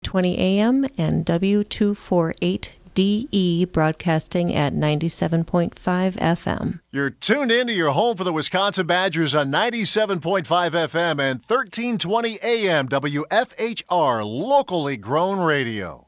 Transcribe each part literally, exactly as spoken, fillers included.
twenty A M and W two forty-eight D E broadcasting at ninety-seven point five F M. You're tuned in to your home for the Wisconsin Badgers on ninety-seven point five F M and thirteen twenty A M W F H R, locally grown radio.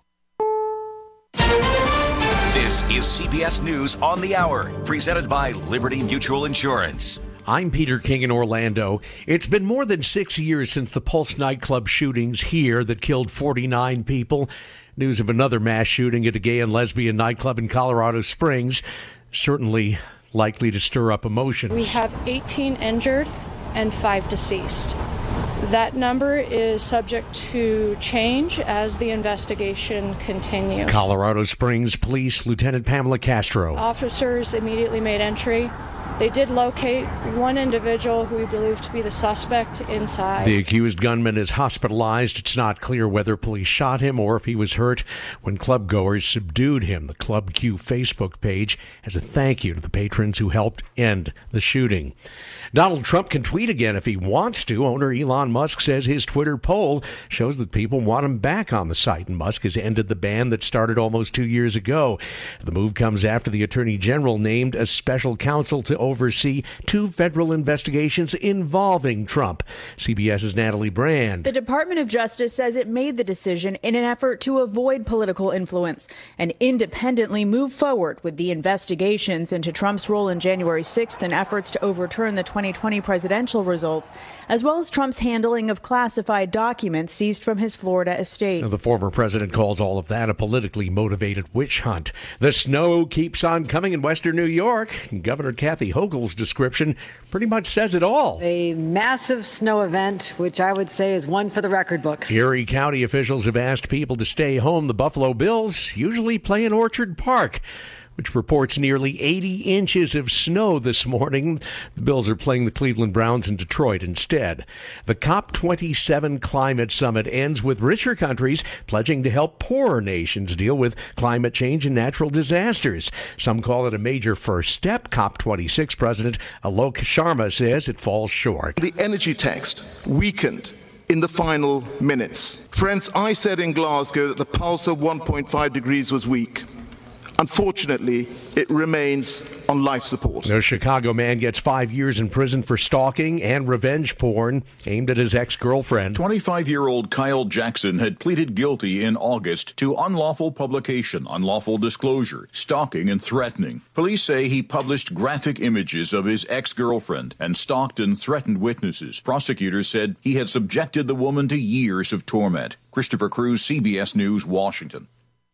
This is C B S News on the Hour, presented by Liberty Mutual Insurance. I'm Peter King in Orlando. It's been more than six years since the Pulse nightclub shootings here that killed forty-nine people. News of another mass shooting at a gay and lesbian nightclub in Colorado Springs certainly likely to stir up emotions. We have eighteen injured and five deceased. That number is subject to change as the investigation continues. Colorado Springs Police Lieutenant Pamela Castro. Officers immediately made entry. They did locate one individual who we believe to be the suspect inside. The accused gunman is hospitalized. It's not clear whether police shot him or if he was hurt when clubgoers subdued him. The Club Q Facebook page has a thank you to the patrons who helped end the shooting. Donald Trump can tweet again if he wants to. Owner Elon Musk says his Twitter poll shows that people want him back on the site, and Musk has ended the ban that started almost two years ago. The move comes after the Attorney General named a special counsel to oversee two federal investigations involving Trump. CBS's Natalie Brand. The Department of Justice says it made the decision in an effort to avoid political influence and independently move forward with the investigations into Trump's role in January sixth and efforts to overturn the twenty twenty presidential results, as well as Trump's handling of classified documents seized from his Florida estate. The former president calls all of that a politically motivated witch hunt. The snow keeps on coming in western New York. Governor Kathy Hochul's description pretty much says it all. A massive snow event, which I would say is one for the record books. Erie County officials have asked people to stay home. The Buffalo Bills usually play in Orchard Park, which reports nearly eighty inches of snow this morning. The Bills are playing the Cleveland Browns in Detroit instead. The COP twenty-seven Climate Summit ends with richer countries pledging to help poorer nations deal with climate change and natural disasters. Some call it a major first step. COP twenty-six President Alok Sharma says it falls short. The energy text weakened in the final minutes. Friends, I said in Glasgow that the pulse of one point five degrees was weak. Unfortunately, it remains on life support. The Chicago man gets five years in prison for stalking and revenge porn aimed at his ex-girlfriend. twenty-five-year-old Kyle Jackson had pleaded guilty in August to unlawful publication, unlawful disclosure, stalking, and threatening. Police say he published graphic images of his ex-girlfriend and stalked and threatened witnesses. Prosecutors said he had subjected the woman to years of torment. Christopher Cruz, C B S News, Washington.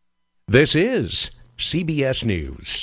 This is C B S News.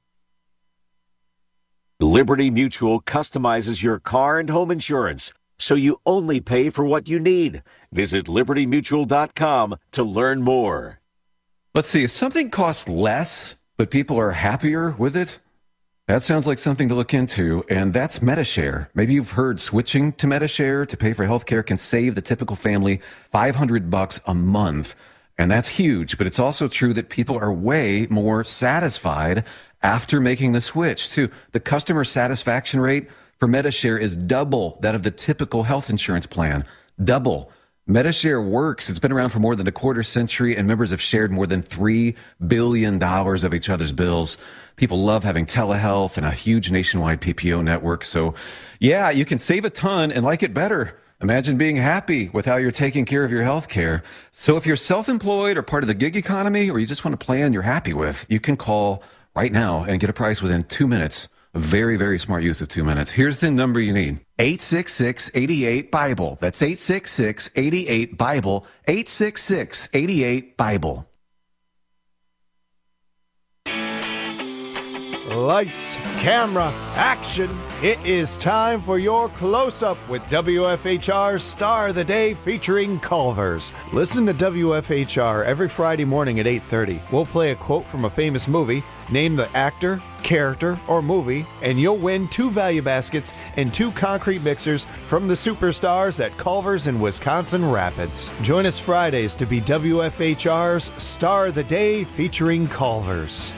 Liberty Mutual customizes your car and home insurance so you only pay for what you need. Visit liberty mutual dot com to learn more. Let's see, if something costs less, but people are happier with it, that sounds like something to look into, and that's Metashare. Maybe you've heard switching to Metashare to pay for healthcare can save the typical family five hundred bucks a month. And that's huge, but it's also true that people are way more satisfied after making the switch, too. The customer satisfaction rate for Metashare is double that of the typical health insurance plan. Double. Metashare works. It's been around for more than a quarter century, and members have shared more than three billion dollars of each other's bills. People love having telehealth and a huge nationwide P P O network. So, yeah, you can save a ton and like it better. Imagine being happy with how you're taking care of your health care. So if you're self-employed or part of the gig economy, or you just want a plan you're happy with, you can call right now and get a price within two minutes. A very, very smart use of two minutes. Here's the number you need. eight six six, eight eight, BIBLE. That's eight six six, eight eight, BIBLE. eight six six, eight eight, BIBLE. Lights, camera, action. It is time for your close-up with W F H R's Star of the Day featuring Culver's. Listen to W F H R every Friday morning at eight thirty. We'll play a quote from a famous movie, name the actor, character, or movie, and you'll win two value baskets and two concrete mixers from the superstars at Culver's in Wisconsin Rapids. Join us Fridays to be W F H R's Star of the Day featuring Culver's.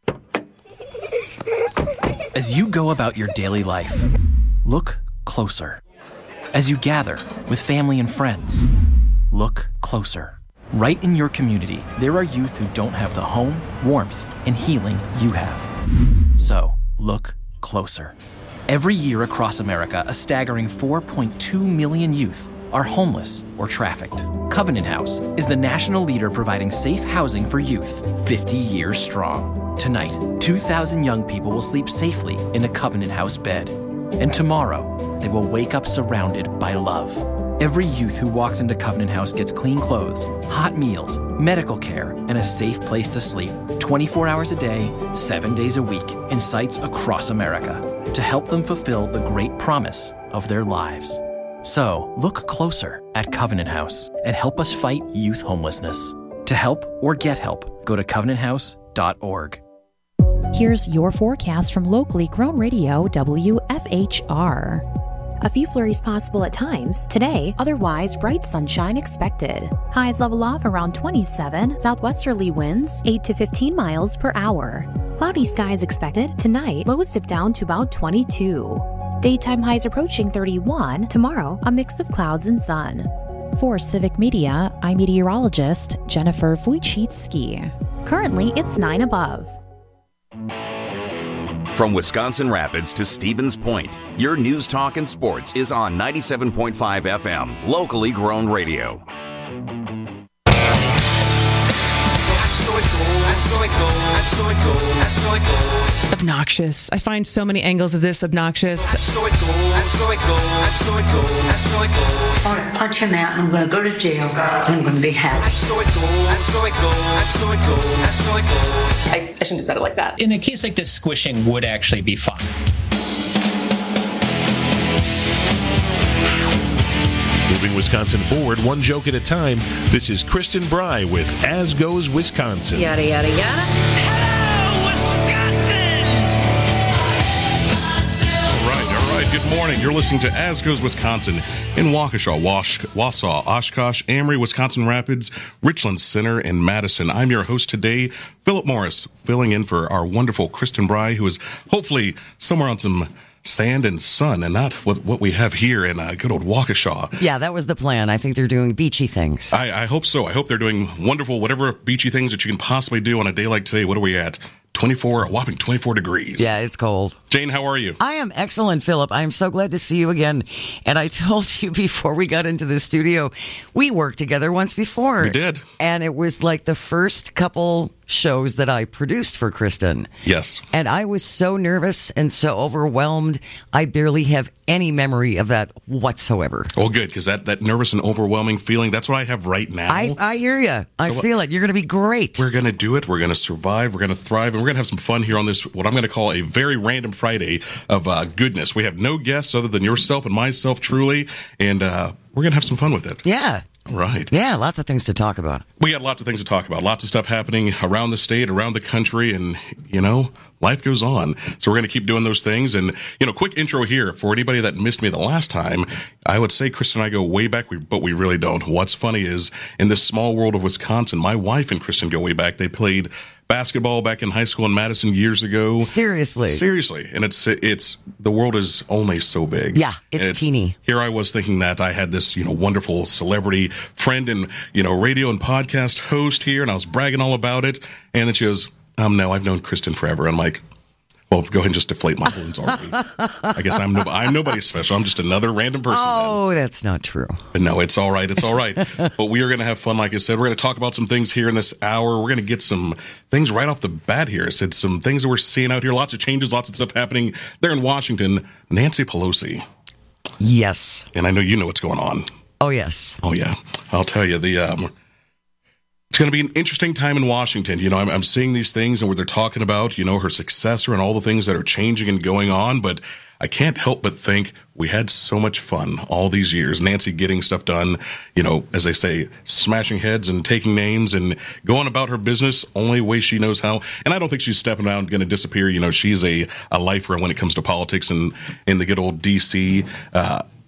As you go about your daily life, look closer. As you gather with family and friends, look closer. Right in your community, there are youth who don't have the home, warmth, and healing you have. So, look closer. Every year across America, a staggering four point two million youth are homeless or trafficked. Covenant House is the national leader providing safe housing for youth, fifty years strong. Tonight, two thousand young people will sleep safely in a Covenant House bed. And tomorrow, they will wake up surrounded by love. Every youth who walks into Covenant House gets clean clothes, hot meals, medical care, and a safe place to sleep twenty-four hours a day, seven days a week, in sites across America to help them fulfill the great promise of their lives. So, look closer at Covenant House and help us fight youth homelessness. To help or get help, go to covenant house dot org. Here's your forecast from locally grown radio W F H R. A few flurries possible at times. Today, otherwise bright sunshine expected. Highs level off around twenty-seven. Southwesterly winds eight to fifteen miles per hour. Cloudy skies expected. Tonight, lows dip down to about twenty-two. Daytime highs approaching thirty-one. Tomorrow, a mix of clouds and sun. For Civic Media, I'm meteorologist Jennifer Wojcicki. Currently, it's nine above. From Wisconsin Rapids to Stevens Point, your news, talk, and sports is on ninety-seven point five F M, locally grown radio. Obnoxious. I find so many angles of this obnoxious. I'm going to punch him out. I'm going to go to jail. And I'm going to be happy. I, I shouldn't have said it like that. In a case like this, squishing would actually be fun. Moving Wisconsin forward, one joke at a time. This is Kristen Bry with As Goes Wisconsin. Yada, yada, yada. Hello, Wisconsin! All right, all right. Good morning. You're listening to As Goes Wisconsin in Waukesha, Wash, Wausau, Oshkosh, Amory, Wisconsin Rapids, Richland Center, and Madison. I'm your host today, Philip Morris, filling in for our wonderful Kristen Bry, who is hopefully somewhere on some sand and sun, and not what, what we have here in uh, good old Waukesha. Yeah, that was the plan. I think they're doing beachy things. I, I hope so. I hope they're doing wonderful, whatever beachy things that you can possibly do on a day like today. What are we at? twenty-four, a whopping twenty-four degrees. Yeah, it's cold. Jane, how are you? I am excellent, Philip. I'm so glad to see you again. And I told you before we got into the studio, we worked together once before. We did. And it was like the first couple shows that I produced for Kristen. Yes. And I was so nervous and so overwhelmed, I barely have any memory of that whatsoever. Well, good, because that, that nervous and overwhelming feeling, that's what I have right now. I, I hear you. I so feel it. You're going to be great. We're going to do it. We're going to survive. We're going to thrive. And we're going to have some fun here on this, what I'm going to call a very random Friday of uh, goodness. We have no guests other than yourself and myself, truly. And uh, we're going to have some fun with it. Yeah. Right. Yeah, lots of things to talk about. We got lots of things to talk about. Lots of stuff happening around the state, around the country, and, you know, life goes on. So we're going to keep doing those things. And, you know, quick intro here for anybody that missed me the last time. I would say Kristen and I go way back, but we really don't. What's funny is in this small world of Wisconsin, my wife and Kristen go way back. They played basketball back in high school in Madison years ago. Seriously. Seriously. And it's, it's, the world is only so big. Yeah, it's, it's teeny. Here I was thinking that I had this, you know, wonderful celebrity friend and, you know, radio and podcast host here, and I was bragging all about it. And then she goes, um, no, I've known Kristen forever. I'm like, well, go ahead and just deflate my balloons already. I guess I'm no, I'm nobody special. I'm just another random person. Oh, then. That's not true. But no, it's all right. It's all right. But we are going to have fun. Like I said, we're going to talk about some things here in this hour. We're going to get some things right off the bat here. It's, it's some things that we're seeing out here. Lots of changes, lots of stuff happening there in Washington. Nancy Pelosi. Yes. And I know you know what's going on. Oh, yes. Oh, yeah. I'll tell you, the um, it's going to be an interesting time in Washington. You know, I'm, I'm seeing these things and where they're talking about, you know, her successor and all the things that are changing and going on. But I can't help but think we had so much fun all these years. Nancy getting stuff done, you know, as they say, smashing heads and taking names and going about her business only way she knows how. And I don't think she's stepping out and going to disappear. You know, she's a, a lifer when it comes to politics and in the good old D C. Uh,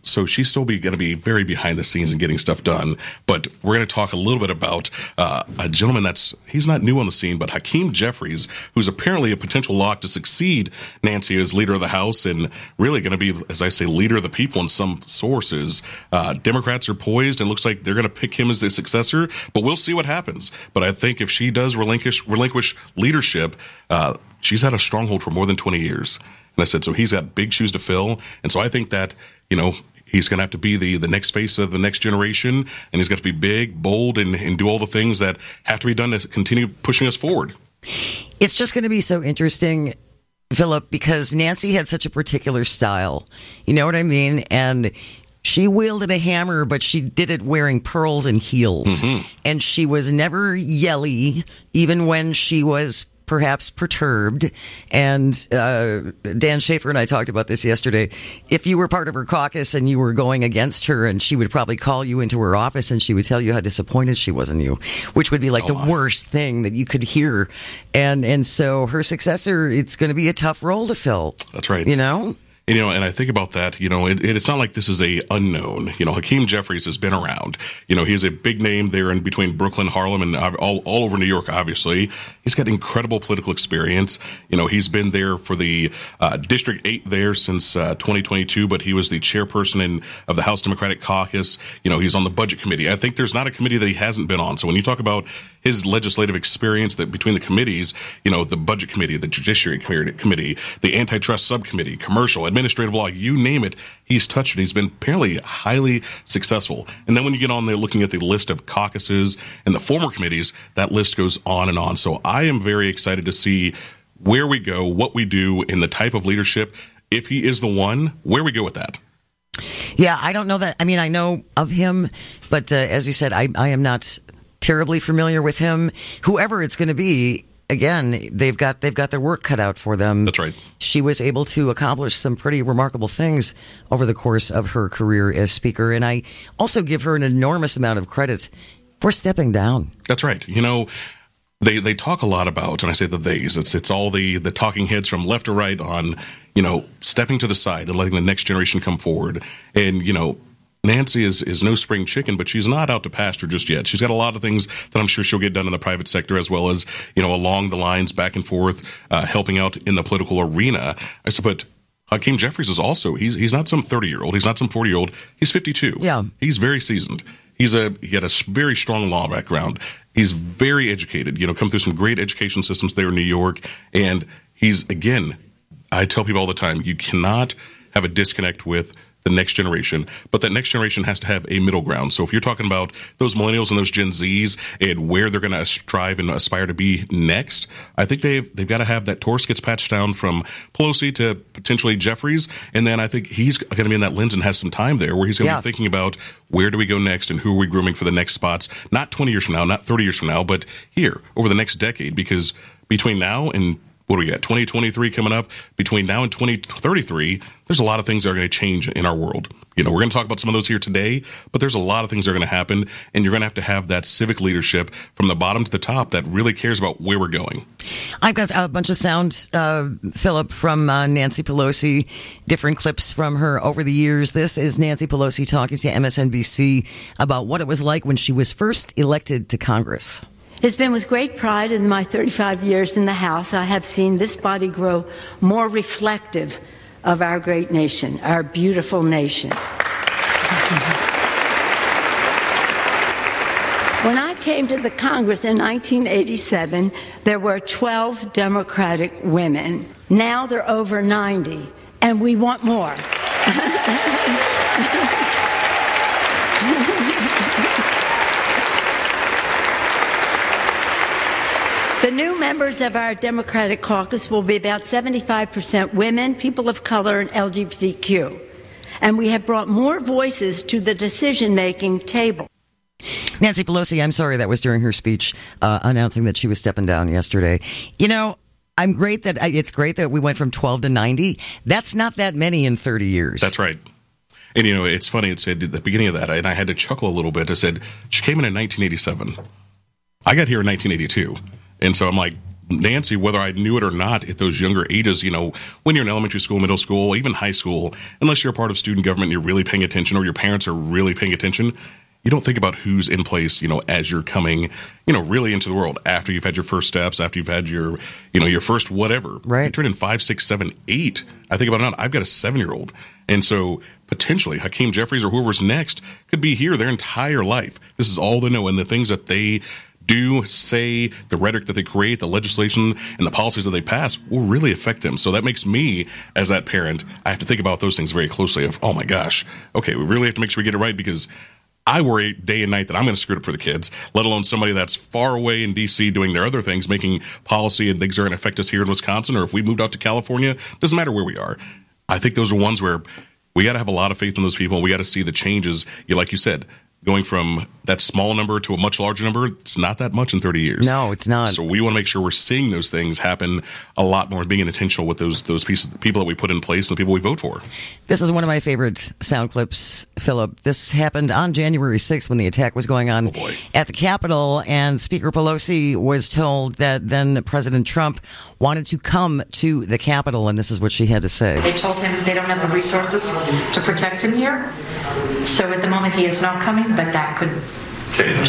So she's still be going to be very behind the scenes and getting stuff done. But we're going to talk a little bit about uh, a gentleman that's, he's not new on the scene, but Hakeem Jeffries, who's apparently a potential lock to succeed Nancy as leader of the House and really going to be, as I say, leader of the people in some sources. Uh, Democrats are poised and looks like they're going to pick him as their successor, but we'll see what happens. But I think if she does relinquish, relinquish leadership, uh, she's had a stronghold for more than twenty years. And I said, so he's got big shoes to fill. And so I think that, you know, he's going to have to be the, the next face of the next generation, and he's got to be big, bold, and, and do all the things that have to be done to continue pushing us forward. It's just going to be so interesting, Philip, because Nancy had such a particular style. You know what I mean? And she wielded a hammer, but she did it wearing pearls and heels. Mm-hmm. And she was never yelly, even when she was perhaps perturbed. And uh, Dan Schaefer and I talked about this yesterday. If you were part of her caucus and you were going against her, and she would probably call you into her office and she would tell you how disappointed she was in you, which would be like oh the my. worst thing that you could hear. And and so her successor, it's going to be a tough role to fill. That's right. You know? You know, and I think about that, you know, it, it's not like this is a unknown. You know, Hakeem Jeffries has been around. You know, he's a big name there in between Brooklyn, Harlem, and all, all over New York, obviously. He's got incredible political experience. You know, he's been there for the uh, District eight there since uh, twenty twenty-two, but he was the chairperson in, of the House Democratic Caucus. You know, he's on the Budget Committee. I think there's not a committee that he hasn't been on. So when you talk about his legislative experience that between the committees, you know, the Budget Committee, the Judiciary Committee, the Antitrust Subcommittee, Commercial, Administrative Law, you name it, he's touched it. He's been apparently highly successful. And then when you get on there looking at the list of caucuses and the former committees, that list goes on and on. So I am very excited to see where we go, what we do, and the type of leadership. If he is the one, where we go with that. Yeah, I don't know that. I mean, I know of him, but uh, as you said, I, I am not terribly familiar with him. Whoever it's going to be, again, they've got they've got their work cut out for them. That's right. She was able to accomplish some pretty remarkable things over the course of her career as Speaker, and I also give her an enormous amount of credit for stepping down. That's right. You know, they they talk a lot about, and I say the theys, it's it's all the the talking heads from left to right on, you know, stepping to the side and letting the next generation come forward. And, you know, Nancy is, is no spring chicken, but she's not out to pasture just yet. She's got a lot of things that I'm sure she'll get done in the private sector, as well as, you know, along the lines, back and forth, uh, helping out in the political arena. I said, but Hakeem Jeffries is also, he's he's not some thirty-year-old. He's not some forty-year-old. He's fifty-two. Yeah. He's very seasoned. He's a he had a very strong law background. He's very educated, you know, come through some great education systems there in New York. And he's, again, I tell people all the time, you cannot have a disconnect with the next generation, but that next generation has to have a middle ground. So if you're talking about those millennials and those Gen Zs and where they're going to strive and aspire to be next, I think they've, they've got to have that torch gets patched down from Pelosi to potentially Jeffries. And then I think he's going to be in that lens and has some time there where he's going to yeah. be thinking about where do we go next and who are we grooming for the next spots, not twenty years from now, not thirty years from now, but here over the next decade, because between now and what do we got? twenty twenty-three coming up. Between now and twenty thirty-three, there's a lot of things that are going to change in our world. You know, we're going to talk about some of those here today, but there's a lot of things that are going to happen, and you're going to have to have that civic leadership from the bottom to the top that really cares about where we're going. I've got a bunch of sound, uh, Philip, from uh, Nancy Pelosi, different clips from her over the years. This is Nancy Pelosi talking to M S N B C about what it was like when she was first elected to Congress. It has been with great pride in my thirty-five years in the House I have seen this body grow more reflective of our great nation, our beautiful nation. When I came to the Congress in nineteen eighty-seven, there were twelve Democratic women. Now there are over ninety, and we want more. The new members of our Democratic caucus will be about seventy-five percent women, people of color, and L G B T Q. And we have brought more voices to the decision-making table. Nancy Pelosi, I'm sorry, that was during her speech uh, announcing that she was stepping down yesterday. You know, I'm great that it's great that we went from twelve to ninety. That's not that many in thirty years. That's right. And, you know, it's funny. It said at the beginning of that, and I had to chuckle a little bit. It said she came in in nineteen eighty-seven. I got here in nineteen eighty-two. And so I'm like, Nancy, whether I knew it or not at those younger ages, you know, when you're in elementary school, middle school, even high school, unless you're a part of student government, you're really paying attention, or your parents are really paying attention, you don't think about who's in place, you know, as you're coming, you know, really into the world, after you've had your first steps, after you've had your, you know, your first whatever. Right. You turn in five, six, seven, eight. I think about it now. I've got a seven-year-old. And so potentially Hakeem Jeffries or whoever's next could be here their entire life. This is all they know. And the things that they do, say, the rhetoric that they create, the legislation and the policies that they pass will really affect them. So that makes me, as that parent, I have to think about those things very closely of, oh my gosh, okay, we really have to make sure we get it right, because I worry day and night that I'm going to screw it up for the kids, let alone somebody that's far away in D C doing their other things, making policy and things are going to affect us here in Wisconsin, or if we moved out to California, doesn't matter where we are. I think those are ones where we got to have a lot of faith in those people. We got to see the changes, you like you said, going from that small number to a much larger number. It's not that much in thirty years. No, it's not. So we want to make sure we're seeing those things happen a lot more and being intentional with those those pieces, people that we put in place and the people we vote for. This is one of my favorite sound clips, Philip. This happened on January sixth when the attack was going on oh at the Capitol, and Speaker Pelosi was told that then President Trump wanted to come to the Capitol, and this is what she had to say. They told him they don't have the resources to protect him here. So at the moment he is not coming, but that could change.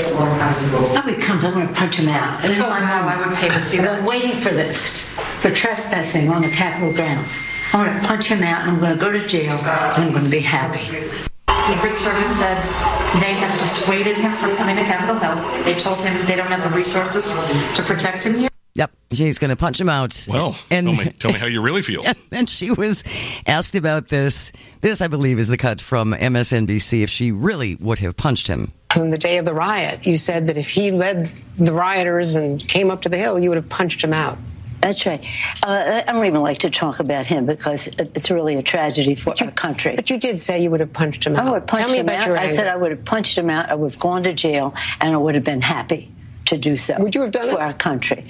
Oh, he comes, I'm going to punch him out. That's all I know. I would pay to see that. I'm waiting for this, for trespassing on the Capitol grounds. I'm going to punch him out, and I'm going to go to jail, and I'm going to be happy. Secret Service said they have dissuaded him from coming to Capitol Hill. They told him they don't have the resources to protect him here. Yep, she's going to punch him out. Well, and, tell me, tell me how you really feel. And then she was asked about this. This, I believe, is the cut from M S N B C, if she really would have punched him. On the day of the riot, you said that if he led the rioters and came up to the Hill, you would have punched him out. That's right. Uh, I don't even like to talk about him because it's really a tragedy for you, our country. But you did say you would have punched him out. I would have punched Tell me him about out. your I anger. said I would have punched him out. I would have gone to jail, and I would have been happy to do so. Would you have done for it? our country?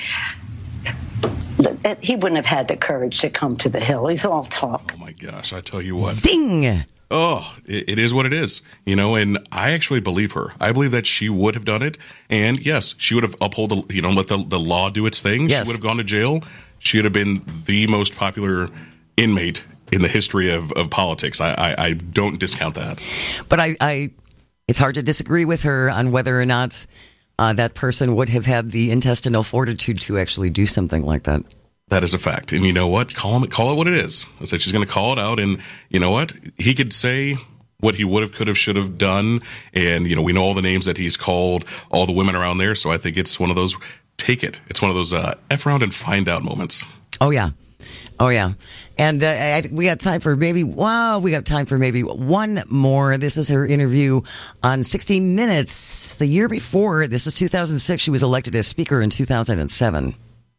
He wouldn't have had the courage to come to the Hill. He's all talk. Oh my gosh, I tell you what. Zing! Oh, it, it is what it is, you know, and I actually believe her. I believe that she would have done it, and yes, she would have upheld, the, you know, let the, the law do its thing. Yes. She would have gone to jail. She would have been the most popular inmate in the history of, of politics. I, I, I don't discount that. But I, I, it's hard to disagree with her on whether or not uh, that person would have had the intestinal fortitude to actually do something like that. That is a fact. And you know what? Call him, call it what it is. I said she's going to call it out. And you know what? He could say what he would have, could have, should have done. And, you know, we know all the names that he's called, all the women around there. So I think it's one of those, take it. It's one of those uh, F around and find out moments. Oh, yeah. Oh, yeah. And uh, I, we got time for maybe, wow, we got time for maybe one more. This is her interview on sixty minutes. The year before, this is two thousand six, she was elected as Speaker in two thousand seven.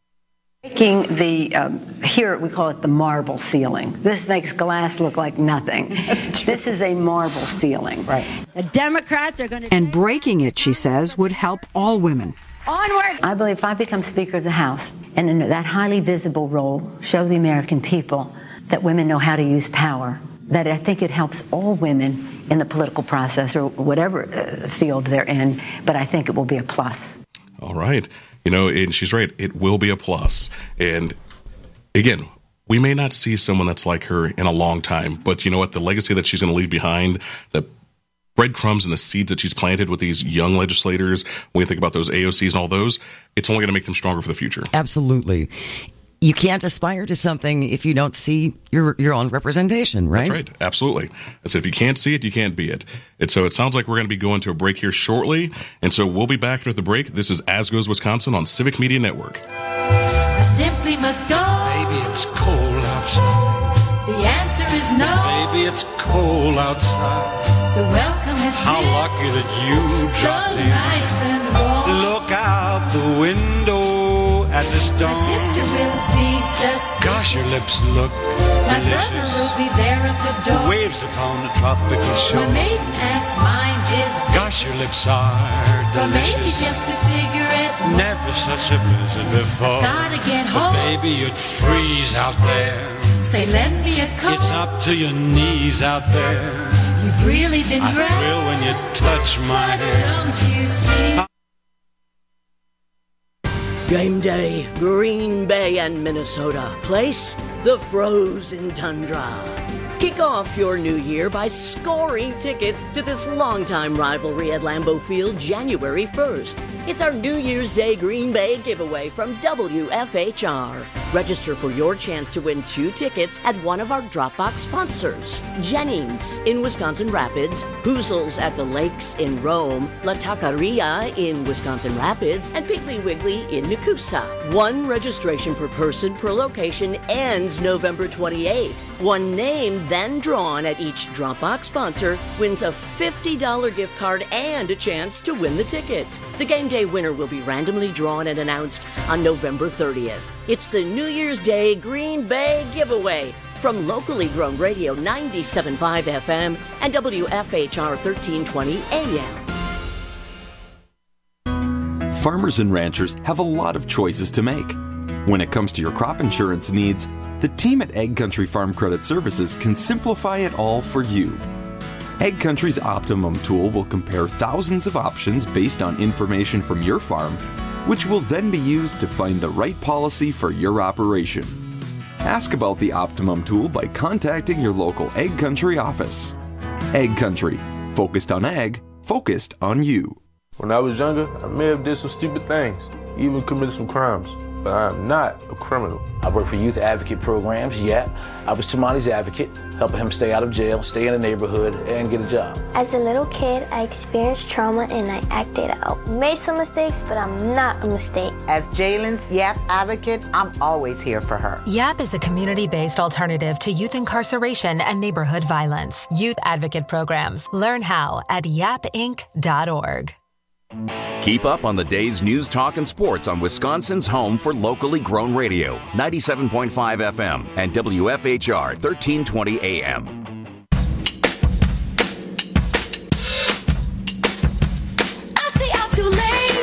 Making the, um, here we call it the marble ceiling. This makes glass look like nothing. This is a marble ceiling. Right. The Democrats are going to... And breaking it, she says, would help all women. Onward! I believe if I become Speaker of the House, and in that highly visible role, show the American people that women know how to use power, that I think it helps all women in the political process or whatever uh, field they're in, but I think it will be a plus. All right. You know, and she's right. It will be a plus. And again, we may not see someone that's like her in a long time, but you know what? The legacy that she's going to leave behind, the breadcrumbs and the seeds that she's planted with these young legislators, when you think about those A O Cs and all those, it's only going to make them stronger for the future. Absolutely. You can't aspire to something if you don't see your your own representation, right? That's right. Absolutely. I said, if you can't see it, you can't be it. And so it sounds like we're going to be going to a break here shortly. And so we'll be back after the break. This is As Goes Wisconsin on Civic Media Network. I simply must go. Baby, it's cold outside. The answer is no. Baby, it's cold outside. The welcome has How been lucky that you so dropped in. nice and warm. Look out the window at the storm. My sister will be suspicious. Gosh, your lips look My delicious. brother will be there at the door. Waves upon the tropical shore. My maiden aunt's mind is Gosh, your lips are but maybe delicious. just a cigarette. Never such a blizzard before. Gotta get But home. baby, you'd freeze out there. Say, lend me a coat. It's up to your knees out there. You've really been I great. thrill when you touch my hair. Don't you see? Game day, Green Bay and Minnesota. Place, the frozen tundra. Kick off your new year by scoring tickets to this longtime rivalry at Lambeau Field January first. It's our New Year's Day Green Bay giveaway from W F H R. Register for your chance to win two tickets at one of our Dropbox sponsors. Jennings in Wisconsin Rapids, Hoozles at the Lakes in Rome, La Taqueria in Wisconsin Rapids, and Piggly Wiggly in Nakusa. One registration per person per location ends November twenty-eighth. One name then drawn at each Dropbox sponsor wins a fifty dollars gift card and a chance to win the tickets. The game day winner will be randomly drawn and announced on November thirtieth. It's the New Year's Day Green Bay giveaway from locally grown radio ninety-seven point five F M and W F H R thirteen twenty A M. Farmers and ranchers have a lot of choices to make. When it comes to your crop insurance needs, the team at Ag Country Farm Credit Services can simplify it all for you. Ag Country's Optimum tool will compare thousands of options based on information from your farm, which will then be used to find the right policy for your operation. Ask about the Optimum tool by contacting your local Ag Country office. Ag Country, focused on ag, focused on you. When I was younger, I may have did some stupid things, even committed some crimes, but I am not a criminal. I work for youth advocate programs, yeah. I was Tamani's advocate, helping him stay out of jail, stay in the neighborhood, and get a job. As a little kid, I experienced trauma and I acted out. Made some mistakes, but I'm not a mistake. As Jalen's YAP advocate, I'm always here for her. YAP is a community-based alternative to youth incarceration and neighborhood violence. Youth advocate programs. Learn how at yap inc dot org. Keep up on the day's news, talk, and sports on Wisconsin's home for locally grown radio, ninety-seven point five F M and W F H R thirteen twenty A M. I stay out too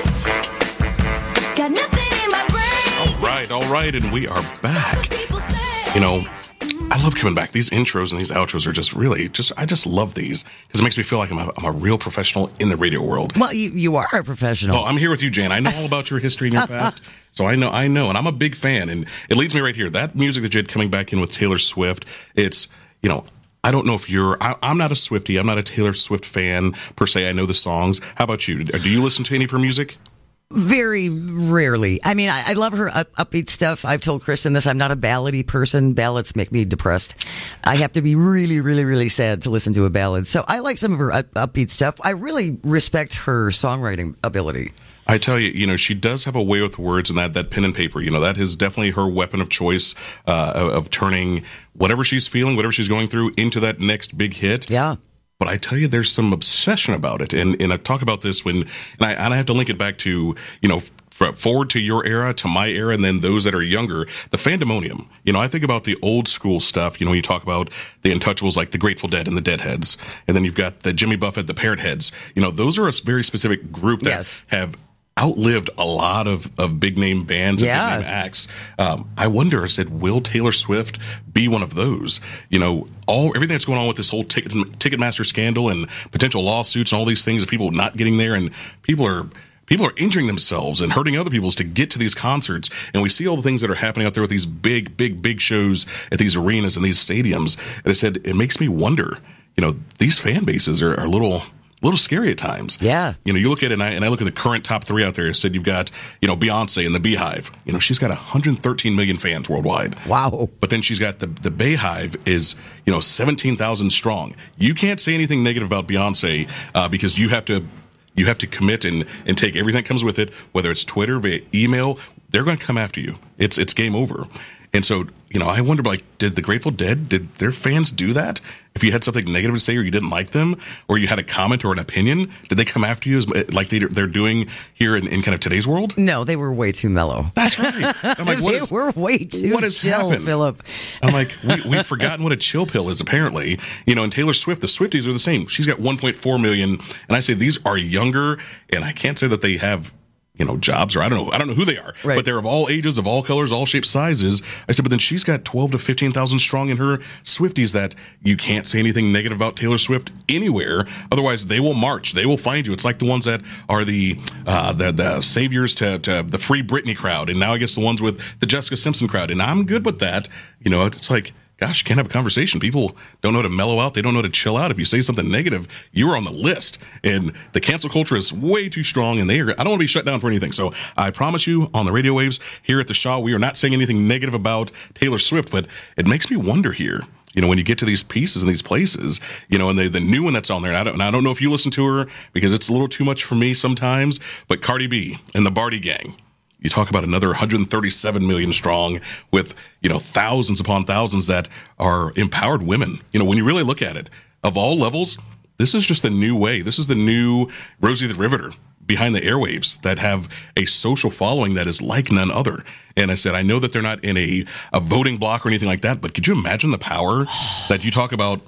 late. Got nothing in my brain. All right, all right, and we are back. You know, I love coming back. These intros and these outros are just really, just I just love these because it makes me feel like I'm a, I'm a real professional in the radio world. Well, you, you are a professional. Oh, I'm here with you, Jan. I know all about your history and your past, so I know, I know, and I'm a big fan. And it leads me right here. That music that you had coming back in with Taylor Swift, it's, you know, I don't know if you're, I, I'm not a Swiftie. I'm not a Taylor Swift fan per se. I know the songs. How about you? Do you listen to any of her music? Very rarely. I mean, I, I love her up, upbeat stuff. I've told Kristen this. I'm not a ballady person. Ballads make me depressed. I have to be really, really, really sad to listen to a ballad. So I like some of her up, upbeat stuff. I really respect her songwriting ability. I tell you, you know, she does have a way with words, and that, that pen and paper, you know, that is definitely her weapon of choice, uh, of, of turning whatever she's feeling, whatever she's going through into that next big hit. Yeah. But I tell you, there's some obsession about it. And, and I talk about this when, and I, and I have to link it back to, you know, f- forward to your era, to my era, and then those that are younger, the fandemonium. You know, I think about the old school stuff. You know, you talk about the Untouchables like the Grateful Dead and the Deadheads. And then you've got the Jimmy Buffett, the Parrot Heads. You know, those are a very specific group that yes. have outlived a lot of, of big name bands and yeah. big name acts. Um, I wonder, I said, will Taylor Swift be one of those? You know, all everything that's going on with this whole ticket Ticketmaster scandal and potential lawsuits and all these things of people not getting there, and people are people are injuring themselves and hurting other people to get to these concerts. And we see all the things that are happening out there with these big, big, big shows at these arenas and these stadiums. And I said, it makes me wonder, you know, these fan bases are, are a little a little scary at times. Yeah. You know, you look at it, and I, and I look at the current top three out there. I said you've got, you know, Beyonce and the Beehive. You know, she's got one hundred thirteen million fans worldwide. Wow. But then she's got the, the Beehive is, you know, seventeen thousand strong. You can't say anything negative about Beyonce uh, because you have to you have to commit and, and take everything that comes with it, whether it's Twitter, via email. They're going to come after you. It's it's game over. And so, you know, I wonder, like, did the Grateful Dead, did their fans do that? If you had something negative to say or you didn't like them or you had a comment or an opinion, did they come after you as, like they, they're doing here in, in kind of today's world? No, they were way too mellow. That's right. I'm like, what they is, were way too what has chill, happened? Philip. I'm like, we, we've forgotten what a chill pill is, apparently. You know, and Taylor Swift, the Swifties are the same. She's got one point four million. And I say these are younger, and I can't say that they have you know, jobs, or I don't know, I don't know who they are, right. but they're of all ages, of all colors, all shapes, sizes. I said, but then she's got twelve to fifteen thousand strong in her Swifties that you can't say anything negative about Taylor Swift anywhere. Otherwise, they will march. They will find you. It's like the ones that are the uh, the, the saviors to, to the Free Britney crowd. And now I guess the ones with the Jessica Simpson crowd. And I'm good with that. You know, it's like, gosh, you can't have a conversation. People don't know how to mellow out. They don't know how to chill out. If you say something negative, you're on the list. And the cancel culture is way too strong, and they are, I don't want to be shut down for anything. So I promise you, on the radio waves here at the Shaw, we are not saying anything negative about Taylor Swift, but it makes me wonder here. You know, when you get to these pieces and these places, you know, and the, the new one that's on there, and I, don't, and I don't know if you listen to her because it's a little too much for me sometimes, but Cardi B and the Barty Gang. You talk about another one hundred thirty-seven million strong with, you know, thousands upon thousands that are empowered women. You know, when you really look at it, of all levels, this is just the new way. This is the new Rosie the Riveter behind the airwaves that have a social following that is like none other. And I said, I know that they're not in a, a voting block or anything like that, but could you imagine the power that you talk about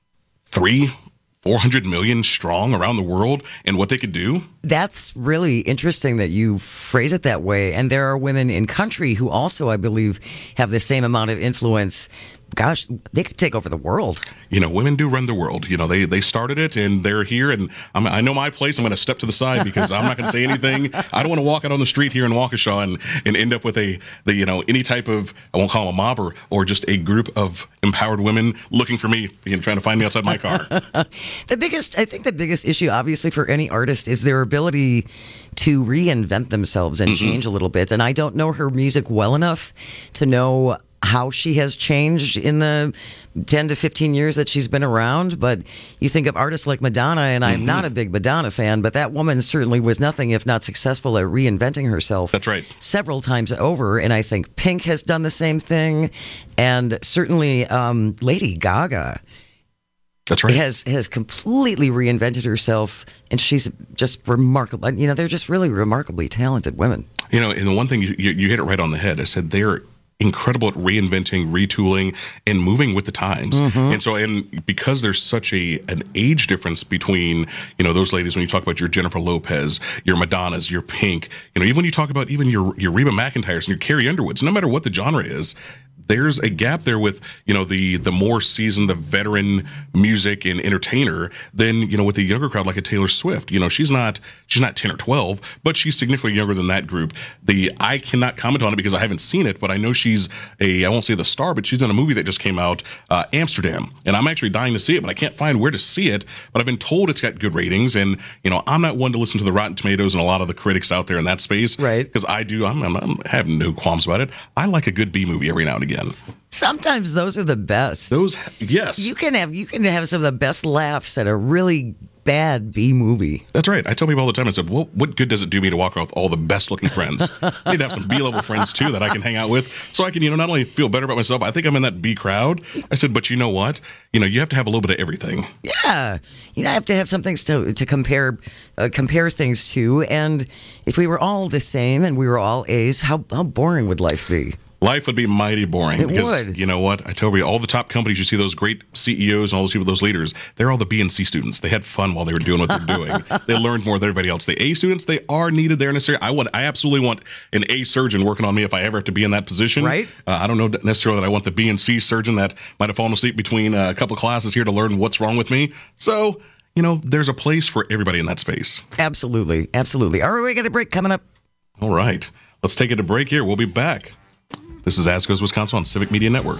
three, four hundred million strong around the world and what they could do? That's really interesting that you phrase it that way. And there are women in country who also, I believe, have the same amount of influence. Gosh, they could take over the world. You know, women do run the world. You know, they they started it and they're here. And I'm, I know my place. I'm going to step to the side because I'm not going to say anything. I don't want to walk out on the street here in Waukesha and, and end up with a, the, you know, any type of, I won't call them a mob or, or just a group of empowered women looking for me, you know, trying to find me outside my car. The biggest, I think the biggest issue, obviously, for any artist is their ability to reinvent themselves and mm-hmm. change a little bit. And I don't know her music well enough to know how she has changed in the ten to fifteen years that she's been around. But you think of artists like Madonna, and I'm mm-hmm. not a big Madonna fan, but that woman certainly was nothing if not successful at reinventing herself. That's right. Several times over. And I think Pink has done the same thing. And certainly um, Lady Gaga. That's right. Has has completely reinvented herself, and she's just remarkable. You know, they're just really remarkably talented women. You know, and the one thing, you, you, you hit it right on the head. I said they're incredible at reinventing, retooling, and moving with the times. Mm-hmm. And so, and because there's such a an age difference between, you know, those ladies, when you talk about your Jennifer Lopez, your Madonnas, your Pink, you know, even when you talk about even your, your Reba McEntire's and your Carrie Underwoods, no matter what the genre is, there's a gap there with, you know, the the more seasoned, the veteran music and entertainer than, you know, with the younger crowd like a Taylor Swift. You know, she's not she's not ten or twelve, but she's significantly younger than that group. The I cannot comment on it because I haven't seen it, but I know she's a, I won't say the star, but she's in a movie that just came out, uh, Amsterdam. And I'm actually dying to see it, but I can't find where to see it. But I've been told it's got good ratings. And, you know, I'm not one to listen to the Rotten Tomatoes and a lot of the critics out there in that space. Right. Because I do, I'm, I'm, I'm, I have no qualms about it. I like a good B movie every now and again. Sometimes those are the best. Those, yes. You can have you can have some of the best laughs at a really bad B movie. That's right. I tell people all the time, I said, well, what good does it do me to walk around with all the best looking friends? I need to have some B-level friends too that I can hang out with so I can, you know, not only feel better about myself, I think I'm in that B crowd. I said, but you know what? You know, you have to have a little bit of everything. Yeah. You have to have some things to to compare uh, compare things to. And if we were all the same and we were all A's, how how boring would life be? Life would be mighty boring. It because, would. You know what? I tell you, all the top companies, you see those great C E Os and all those people, those leaders, they're all the B and C students. They had fun while they were doing what they're doing. They learned more than everybody else. The A students, they are needed there necessarily. I want, I absolutely want an A surgeon working on me if I ever have to be in that position. Right. Uh, I don't know necessarily that I want the B and C surgeon that might have fallen asleep between uh, a couple of classes here to learn what's wrong with me. So, you know, there's a place for everybody in that space. Absolutely. Absolutely. All right, we got a break coming up. All right. Let's take it to break here. We'll be back. This is As Goes Wisconsin on Civic Media Network.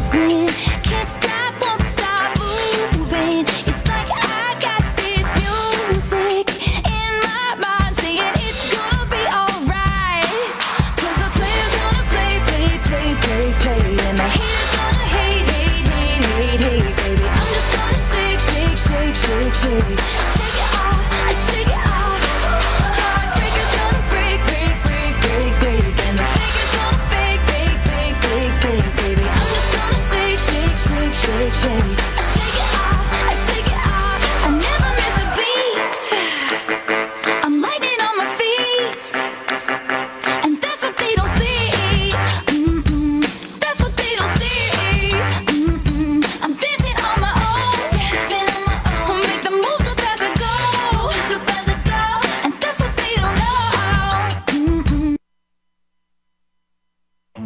Can't stop, won't stop moving. It's like I got this music in my mind saying it's gonna be alright. Cause the player's gonna play, play, play, play, play. And the haters gonna hate, hate, hate, hate, hate, baby. I'm just gonna shake, shake, shake, shake, shake. Shake it off, shake it off. Heartbreaker's gonna break, break, break, break, break. And the faker's gonna fake, fake, fake, fake, fake, baby. I'm just gonna shake,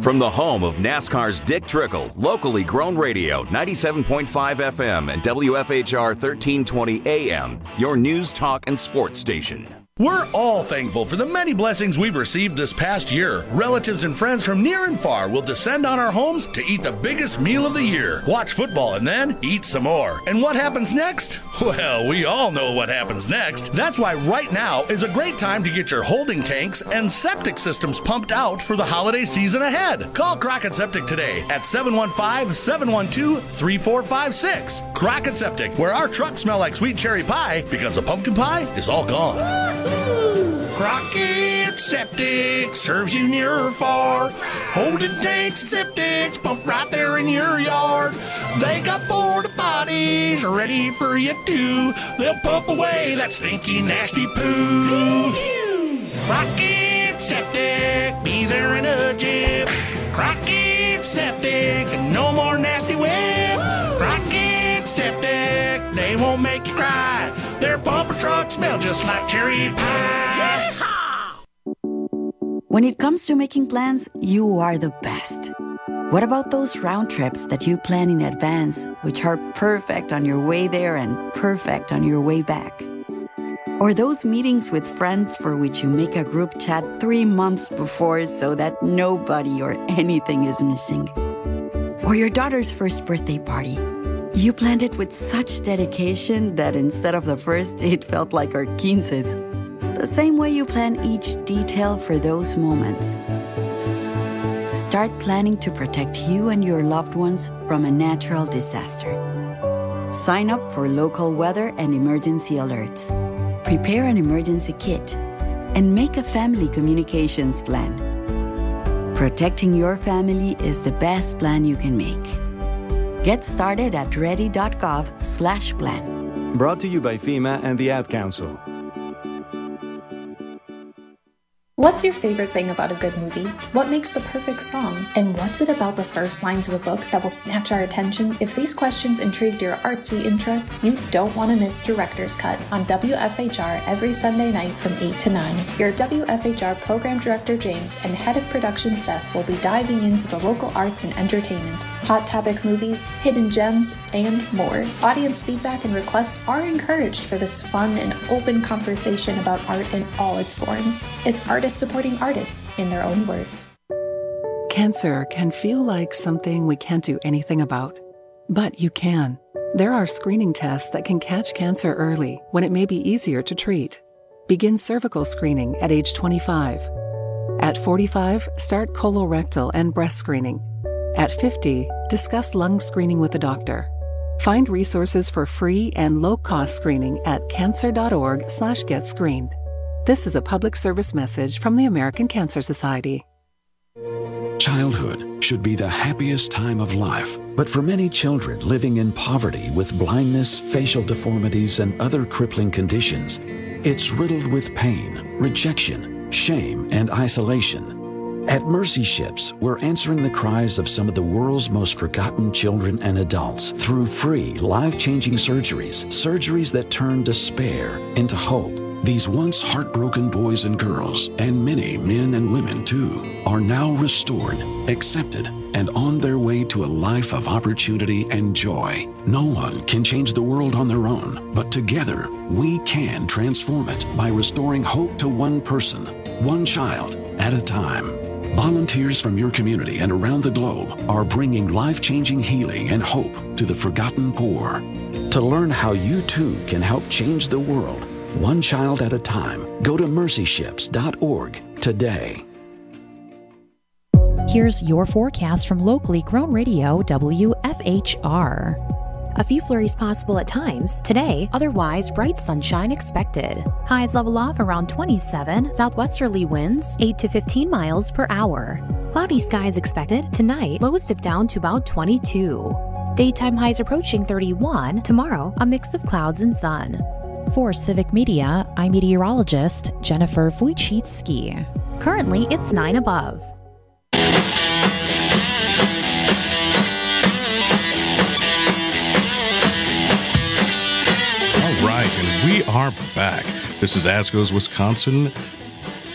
From the home of NASCAR's Dick Trickle, locally grown radio, ninety-seven point five F M and W F H R thirteen twenty A M, your news, talk, and sports station. We're all thankful for the many blessings we've received this past year. Relatives and friends from near and far will descend on our homes to eat the biggest meal of the year, watch football, and then eat some more. And what happens next? Well, we all know what happens next. That's why right now is a great time to get your holding tanks and septic systems pumped out for the holiday season ahead. Call Crockett Septic today at seven one five, seven one two, three four five six. Crockett Septic, where our trucks smell like sweet cherry pie because the pumpkin pie is all gone. Crockett Septic serves you near or far. Holding tanks and septics pumped right there in your yard. They got porta potties ready for you too. They'll pump away that stinky, nasty poo. Crockett Septic, be there in a jiff. Crockett Septic, no more nasty whip. Crockett Septic, they won't make you cry. Their pumper trucks smell just like cherry pie. When it comes to making plans, you are the best. What about those round trips that you plan in advance, which are perfect on your way there and perfect on your way back? Or those meetings with friends for which you make a group chat three months before so that nobody or anything is missing? Or your daughter's first birthday party. You planned it with such dedication that instead of the first, it felt like our quinces. The same way you plan each detail for those moments. Start planning to protect you and your loved ones from a natural disaster. Sign up for local weather and emergency alerts. Prepare an emergency kit and make a family communications plan. Protecting your family is the best plan you can make. Get started at ready.gov slash plan. Brought to you by FEMA and the Ad Council. What's your favorite thing about a good movie? What makes the perfect song? And what's it about the first lines of a book that will snatch our attention? If these questions intrigued your artsy interest, you don't want to miss Director's Cut on W F H R every Sunday night from eight to nine. Your W F H R Program Director James and Head of Production Seth will be diving into the local arts and entertainment, hot topic movies, hidden gems, and more. Audience feedback and requests are encouraged for this fun and open conversation about art in all its forms. It's artists supporting artists in their own words. Cancer can feel like something we can't do anything about, but you can. There are screening tests that can catch cancer early when it may be easier to treat. Begin cervical screening at age twenty-five. At forty-five, start colorectal and breast screening. At fifty, discuss lung screening with a doctor. Find resources for free and low-cost screening at cancer.org slash get screened. This is a public service message from the American Cancer Society. Childhood should be the happiest time of life, but for many children living in poverty with blindness, facial deformities, and other crippling conditions, it's riddled with pain, rejection, shame, and isolation. At Mercy Ships, we're answering the cries of some of the world's most forgotten children and adults through free, life-changing surgeries, surgeries that turn despair into hope. These once heartbroken boys and girls, and many men and women too, are now restored, accepted, and on their way to a life of opportunity and joy. No one can change the world on their own, but together we can transform it by restoring hope to one person, one child at a time. Volunteers from your community and around the globe are bringing life-changing healing and hope to the forgotten poor. To learn how you too can help change the world, one child at a time, go to mercy ships dot org today. Here's your forecast from locally grown radio W F H R. A few flurries possible at times today, otherwise bright sunshine expected. Highs level off around twenty-seven, southwesterly winds eight to fifteen miles per hour. Cloudy skies expected tonight, lows dip down to about twenty-two. Daytime highs approaching thirty-one, tomorrow a mix of clouds and sun. For Civic Media, I'm meteorologist Jennifer Wojcicki. Currently, it's nine above. All right, and we are back. This is As Goes Wisconsin.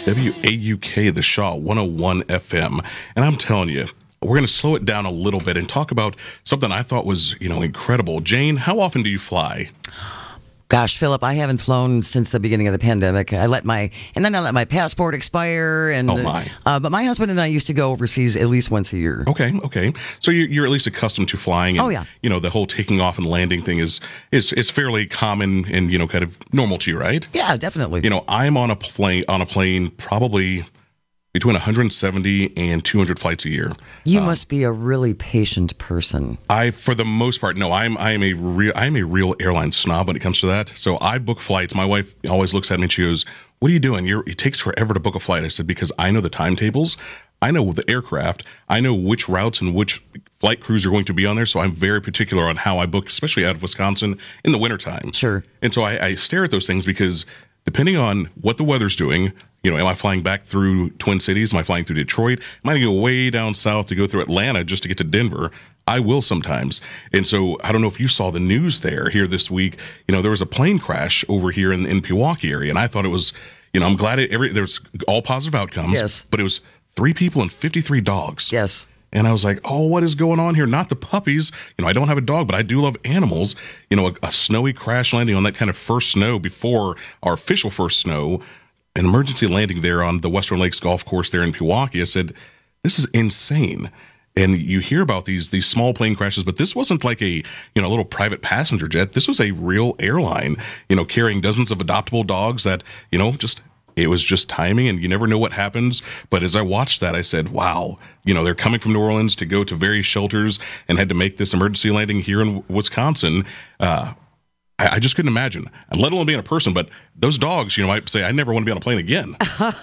W A U K, the Shaw, one oh one F M. And I'm telling you, we're going to slow it down a little bit and talk about something I thought was, you know, incredible. Jane, how often do you fly? Gosh, Philip, I haven't flown since the beginning of the pandemic. I let my, and then I let my passport expire. And, oh, my. Uh, but my husband and I used to go overseas at least once a year. Okay, okay. So you're, you're at least accustomed to flying. And, oh, yeah. You know, the whole taking off and landing thing is, is, is fairly common and, you know, kind of normal to you, right? Yeah, definitely. You know, I'm on a plane, on a plane probably between one hundred seventy and two hundred flights a year. You um, must be a really patient person. I, for the most part, no. I'm I'm a real I'm a real airline snob when it comes to that. So I book flights. My wife always looks at me and she goes, "What are you doing? You're, it takes forever to book a flight." I said, "Because I know the timetables. I know the aircraft. I know which routes and which flight crews are going to be on there. So I'm very particular on how I book, especially out of Wisconsin in the wintertime." Sure. And so I, I stare at those things because depending on what the weather's doing, you know, am I flying back through Twin Cities? Am I flying through Detroit? Am I going to go way down south to go through Atlanta just to get to Denver? I will sometimes. And so I don't know if you saw the news there here this week. You know, there was a plane crash over here in, in Pewaukee area. And I thought it was, you know, I'm glad it, every, there was all positive outcomes. Yes. But it was three people and fifty-three dogs. Yes. And I was like, oh, what is going on here? Not the puppies. You know, I don't have a dog, but I do love animals. You know, a, a snowy crash landing on that kind of first snow before our official first snow, an emergency landing there on the Western Lakes Golf Course there in Pewaukee. I said, this is insane. And you hear about these these small plane crashes, but this wasn't like a, you know, little private passenger jet. This was a real airline, you know, carrying dozens of adoptable dogs that, you know, just it was just timing, and you never know what happens. But as I watched that, I said, wow, you know, they're coming from New Orleans to go to various shelters and had to make this emergency landing here in Wisconsin. Uh, I, I just couldn't imagine, and let alone being a person, but those dogs, you know, might say, I never want to be on a plane again.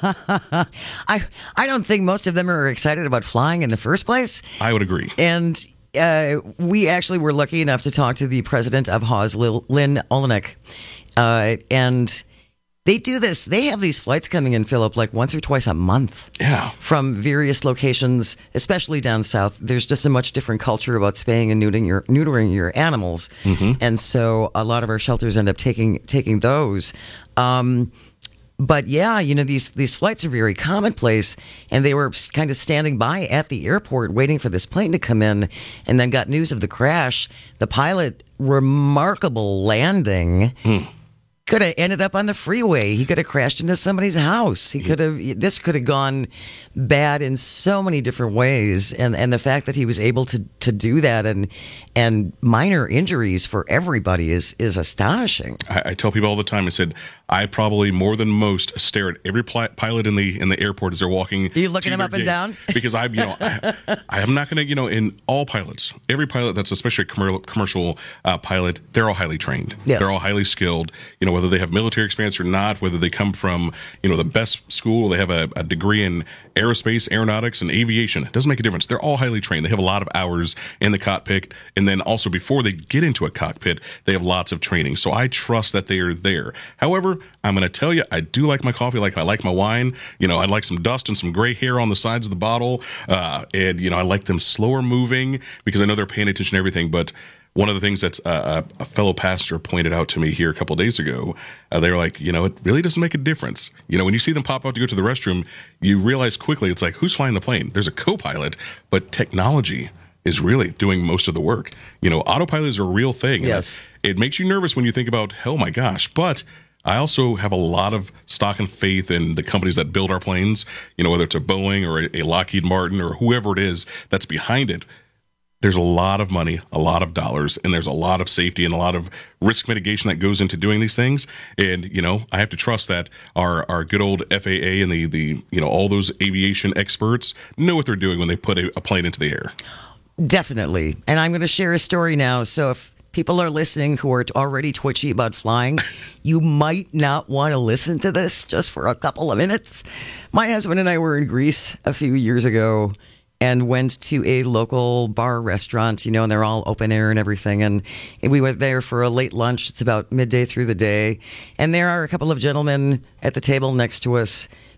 I, I don't think most of them are excited about flying in the first place. I would agree. And uh, we actually were lucky enough to talk to the president of Haas, Lynn Olenek, uh, and they do this. They have these flights coming in, Philip, like once or twice a month. Yeah. From various locations, especially down south. There's just a much different culture about spaying and neutering your, neutering your animals. Mm-hmm. And so a lot of our shelters end up taking taking those. Um, but yeah, you know, these, these flights are very commonplace. And they were kind of standing by at the airport waiting for this plane to come in, and then got news of the crash. The pilot, remarkable landing. Mm. Could have ended up on the freeway. He could have crashed into somebody's house. He could have. This could have gone bad in so many different ways. And and the fact that he was able to, to do that and and minor injuries for everybody is is astonishing. I, I tell people all the time. I said, I probably more than most stare at every pli- pilot in the in the airport as they're walking. Are you looking them up and down? Because I'm, you know, I, I am not going to, you know, in all pilots, every pilot that's especially a commercial, commercial uh, pilot, they're all highly trained. Yes. They're all highly skilled. You know, whether they have military experience or not, whether they come from, you know, the best school, they have a, a degree in aerospace, aeronautics, and aviation. It doesn't make a difference. They're all highly trained. They have a lot of hours in the cockpit. And then also before they get into a cockpit, they have lots of training. So I trust that they are there. However, I'm going to tell you, I do like my coffee like I like my wine. You know, I like some dust and some gray hair on the sides of the bottle. Uh, and, you know, I like them slower moving because I know they're paying attention to everything. But one of the things that uh, a fellow pastor pointed out to me here a couple of days ago, uh, they were like, you know, it really doesn't make a difference. You know, when you see them pop out to go to the restroom, you realize quickly it's like, who's flying the plane? There's a co-pilot, but technology is really doing most of the work. You know, autopilot is a real thing. Yes. It makes you nervous when you think about, oh my gosh, but I also have a lot of stock and faith in the companies that build our planes, you know, whether it's a Boeing or a, a Lockheed Martin or whoever it is that's behind it. There's a lot of money, a lot of dollars, and there's a lot of safety and a lot of risk mitigation that goes into doing these things. And, you know, I have to trust that our, our good old F A A and the, the, you know, all those aviation experts know what they're doing when they put a, a plane into the air. Definitely. And I'm going to share a story now. So if people are listening who are already twitchy about flying, you might not want to listen to this just for a couple of minutes. My husband and I were in Greece a few years ago and went to a local bar restaurant, you know, and they're all open air and everything. And we went there for a late lunch. It's about midday through the day. And there are a couple of gentlemen at the table next to us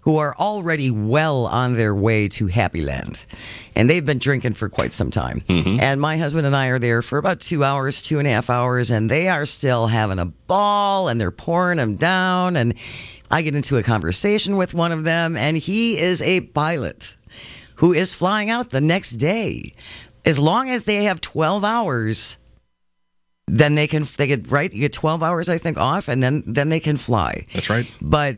who are already well on their way to Happy Land. And they've been drinking for quite some time. Mm-hmm. And my husband and I are there for about two hours, two and a half hours, and they are still having a ball, and they're pouring them down. And I get into a conversation with one of them, and he is a pilot who is flying out the next day. As long as they have twelve hours, then they can, they get, right? You get twelve hours, I think, off, and then, then they can fly. That's right. But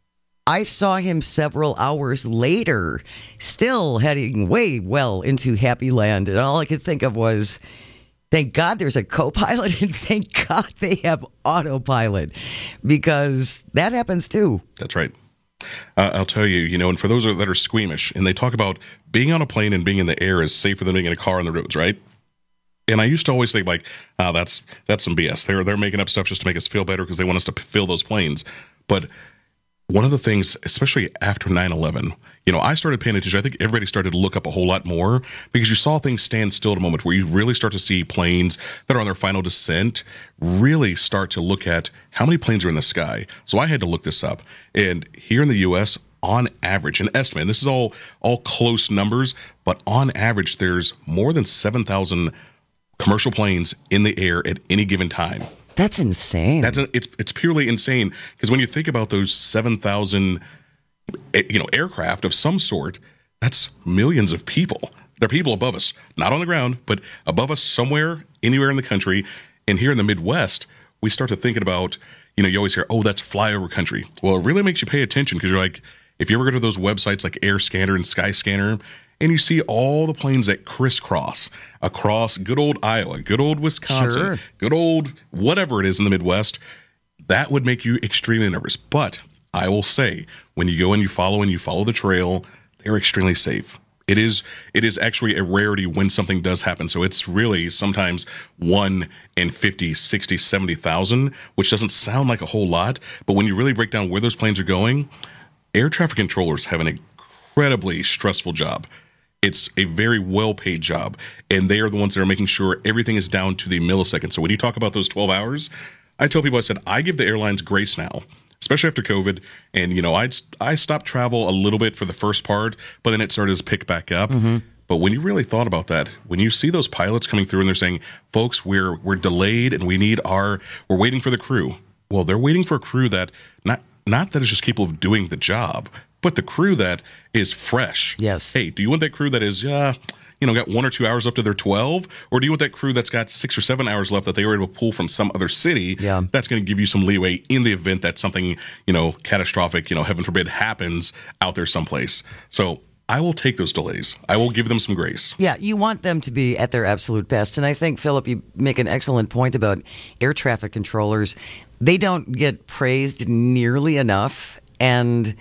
I saw him several hours later, still heading way well into Happy Land. And all I could think of was, thank God there's a co-pilot, and thank God they have autopilot, because that happens too. That's right. Uh, I'll tell you, you know, and for those that are squeamish, and they talk about being on a plane and being in the air is safer than being in a car on the roads, right? And I used to always think like, oh, that's that's some B S. They're they're making up stuff just to make us feel better because they want us to fill those planes. But one of the things, especially after nine eleven, you know, I started paying attention. I think everybody started to look up a whole lot more because you saw things stand still at a moment where you really start to see planes that are on their final descent really start to look at how many planes are in the sky. So I had to look this up. And here in the U S, on average, an estimate, and this is all, all close numbers, but on average, there's more than seven thousand commercial planes in the air at any given time. That's insane. That's a, it's it's purely insane because when you think about those seven thousand, you know, aircraft of some sort, that's millions of people. They're people above us, not on the ground, but above us somewhere, anywhere in the country. And here in the Midwest, we start to thinking about, you know, you always hear, oh, that's flyover country. Well, it really makes you pay attention because you're like, if you ever go to those websites like Air Scanner and Skyscanner, and you see all the planes that crisscross across good old Iowa, good old Wisconsin, Sure. good old whatever it is in the Midwest, that would make you extremely nervous. But I will say, when you go and you follow and you follow the trail, they're extremely safe. It is it is actually a rarity when something does happen. So it's really sometimes one in fifty, sixty, seventy thousand, which doesn't sound like a whole lot. But when you really break down where those planes are going, air traffic controllers have an incredibly stressful job. It's a very well-paid job, and they are the ones that are making sure everything is down to the millisecond. So when you talk about those twelve hours, I tell people, I said, I give the airlines grace now, especially after COVID. And, you know, I I stopped travel a little bit for the first part, but then it started to pick back up. Mm-hmm. But when you really thought about that, when you see those pilots coming through and they're saying, folks, we're we're delayed and we need our, we're waiting for the crew. Well, they're waiting for a crew that, not not that it's just capable of doing the job, but the crew that is fresh. Yes. Hey, do you want that crew that is, uh, you know, got one or two hours left of their twelve? Or do you want that crew that's got six or seven hours left that they were able to pull from some other city? Yeah. That's going to give you some leeway in the event that something, you know, catastrophic, you know, heaven forbid, happens out there someplace. So I will take those delays. I will give them some grace. Yeah, you want them to be at their absolute best. And I think, Philip, you make an excellent point about air traffic controllers. They don't get praised nearly enough. And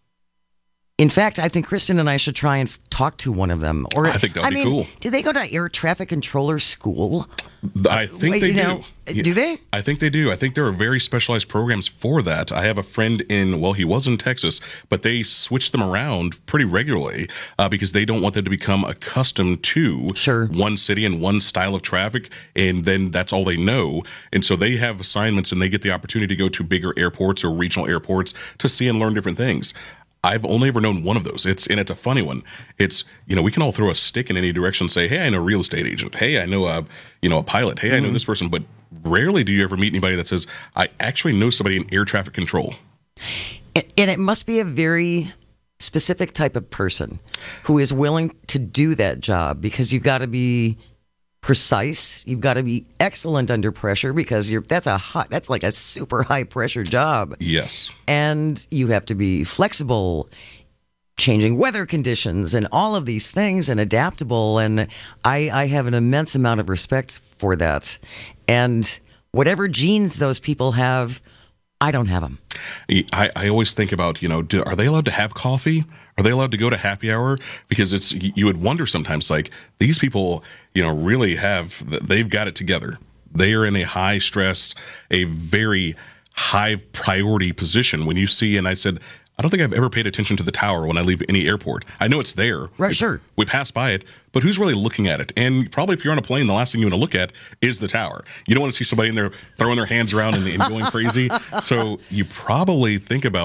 in fact, I think Kristen and I should try and talk to one of them. Or I think that'd I be mean, cool. Do they go to air traffic controller school? I think Wait, they you do. know, do they? I think they do. I think there are very specialized programs for that. I have a friend in, well, he was in Texas, but they switch them around pretty regularly uh, because they don't want them to become accustomed to sure. one city and one style of traffic, and then that's all they know. And so they have assignments and they get the opportunity to go to bigger airports or regional airports to see and learn different things. I've only ever known one of those. It's and it's a funny one. It's, you know, we can all throw a stick in any direction and say, hey, I know a real estate agent. Hey, I know a, you know, a pilot. Hey, I know Mhm. this person. But rarely do you ever meet anybody that says, I actually know somebody in air traffic control. And and it must be a very specific type of person who is willing to do that job, because you've got to be precise. You've got to be excellent under pressure, because you're that's a hot, that's like a super high pressure job. Yes. And you have to be flexible, changing weather conditions and all of these things, and adaptable. And I, I have an immense amount of respect for that. And whatever genes those people have, I don't have them. I, I always think about, you know, do, are they allowed to have coffee? Are they allowed to go to happy hour? Because it's, you would wonder sometimes, like, these people, you know, really have, they've got it together. They are in a high stress, a very high priority position. When you see, and I said, I don't think I've ever paid attention to the tower when I leave any airport. I know it's there. Right, we, sure. We pass by it, but who's really looking at it? And probably if you're on a plane, the last thing you want to look at is the tower. You don't want to see somebody in there throwing their hands around and, and going crazy. So you probably think about,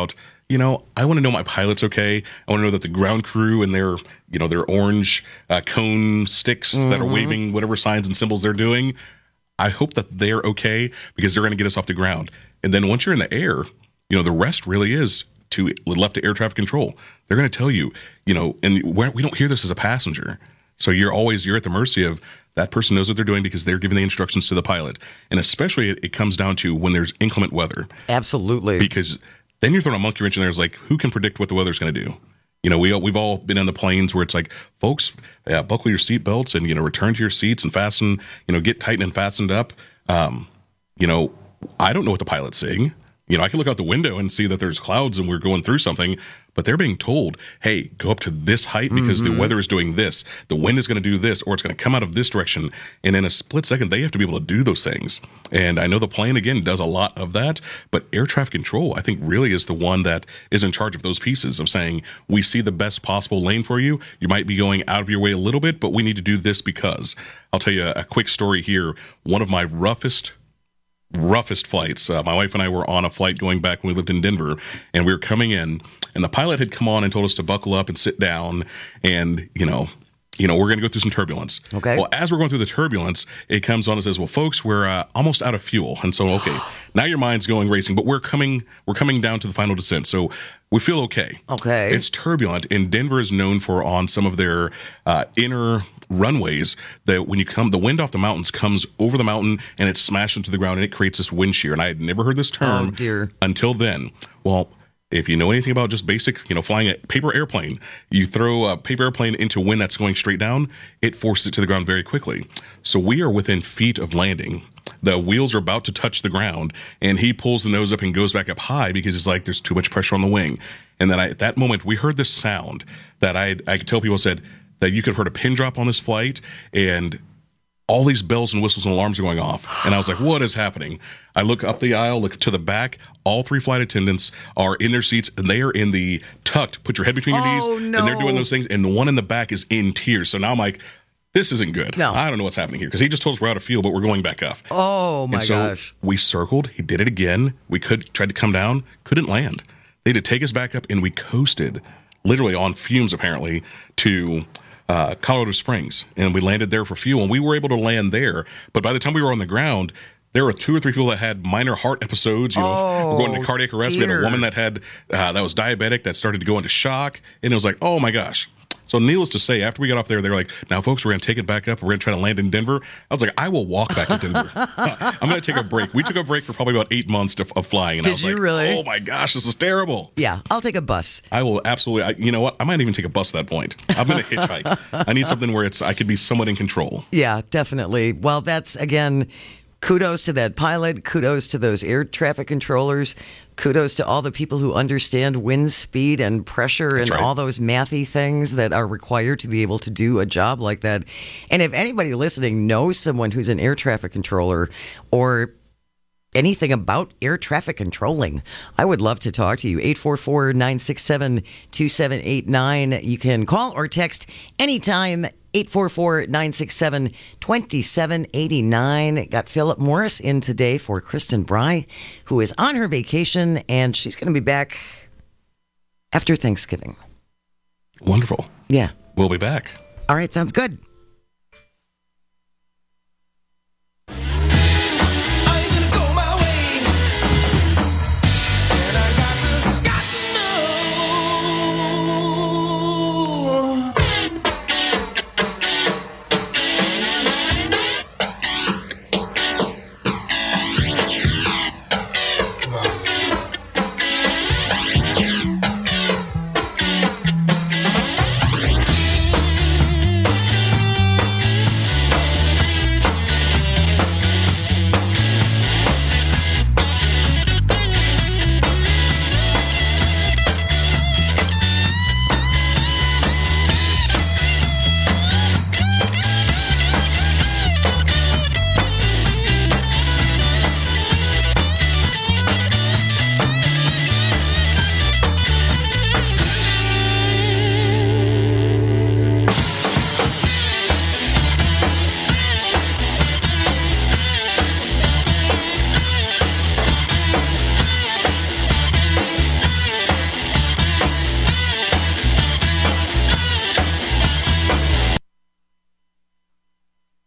you know, I want to know my pilot's okay. I want to know that the ground crew and their, you know, their orange uh, cone sticks mm-hmm. that are waving whatever signs and symbols they're doing, I hope that they're okay because they're going to get us off the ground. And then once you're in the air, you know, the rest really is to left to air traffic control. They're going to tell you, you know, and we're, we don't hear this as a passenger. So you're always, you're at the mercy of that person knows what they're doing because they're giving the instructions to the pilot. And especially it, it comes down to when there's inclement weather. Absolutely. Because then you're throwing a monkey wrench in there. It's like, who can predict what the weather's going to do? You know, we, we've all been on the planes where it's like, folks, yeah, buckle your seatbelts and, you know, return to your seats and fasten, you know, get tightened and fastened up. Um, you know, I don't know what the pilot's saying. You know, I can look out the window and see that there's clouds and we're going through something, but they're being told, hey, go up to this height because mm-hmm. the weather is doing this. The wind is going to do this, or it's going to come out of this direction. And in a split second, they have to be able to do those things. And I know the plane, again, does a lot of that, but air traffic control, I think, really is the one that is in charge of those pieces of saying, we see the best possible lane for you. You might be going out of your way a little bit, but we need to do this because. I'll tell you a, a quick story here. One of my roughest roughest flights. Uh, my wife and I were on a flight going back when we lived in Denver, and we were coming in, and the pilot had come on and told us to buckle up and sit down, and, you know, you know, we're going to go through some turbulence. Okay. Well, as we're going through the turbulence, it comes on and says, well, folks, we're uh, almost out of fuel. And so, okay, now your mind's going racing, but we're coming, we're coming down to the final descent. So we feel okay. Okay. It's turbulent, and Denver is known for on some of their uh, inner runways that when you come, the wind off the mountains comes over the mountain and it smashes into the ground and it creates this wind shear. And I had never heard this term oh, dear. until then. Well, if you know anything about just basic, you know, flying a paper airplane, you throw a paper airplane into wind that's going straight down, it forces it to the ground very quickly. So we are within feet of landing. The wheels are about to touch the ground, and he pulls the nose up and goes back up high because it's like there's too much pressure on the wing. And then I, at that moment, we heard this sound that I I could tell people said that you could have heard a pin drop on this flight, and all these bells and whistles and alarms are going off. And I was like, what is happening? I look up the aisle, look to the back. All three flight attendants are in their seats, and they are in the tucked, put your head between your oh, knees, no. and they're doing those things. And the one in the back is in tears. So now I'm like, this isn't good. No. I don't know what's happening here because he just told us we're out of fuel, but we're going back up. Oh, my and so gosh. We circled. He did it again. We could tried to come down, couldn't land. They had to take us back up, and we coasted, literally on fumes apparently, to uh, Colorado Springs. And we landed there for fuel, and we were able to land there. But by the time we were on the ground, there were two or three people that had minor heart episodes. You know, oh, we're going into cardiac arrest. Dear. We had a woman that had uh, that was diabetic that started to go into shock, and it was like, oh my gosh. So needless to say, after we got off there, they were like, now, folks, we're going to take it back up. We're going to try to land in Denver. I was like, I will walk back to Denver. I'm going to take a break. We took a break for probably about eight months to, of flying. And Did I was you like, really? oh, my gosh, this is terrible. Yeah, I'll take a bus. I will absolutely. I, you know what? I might even take a bus at that point. I'm going to hitchhike. I need something where it's I could be somewhat in control. Yeah, definitely. Well, that's, again, kudos to that pilot. Kudos to those air traffic controllers. Kudos to all the people who understand wind speed and pressure and right. all those mathy things that are required to be able to do a job like that. And if anybody listening knows someone who's an air traffic controller or anything about air traffic controlling, I would love to talk to you. eight four four, nine six seven, two seven eight nine. You can call or text anytime. eight four four, nine six seven, two seven eight nine. Got Philip Morris in today for Kristen Bry, who is on her vacation, and she's going to be back after Thanksgiving. Wonderful. Yeah. We'll be back. All right, sounds good.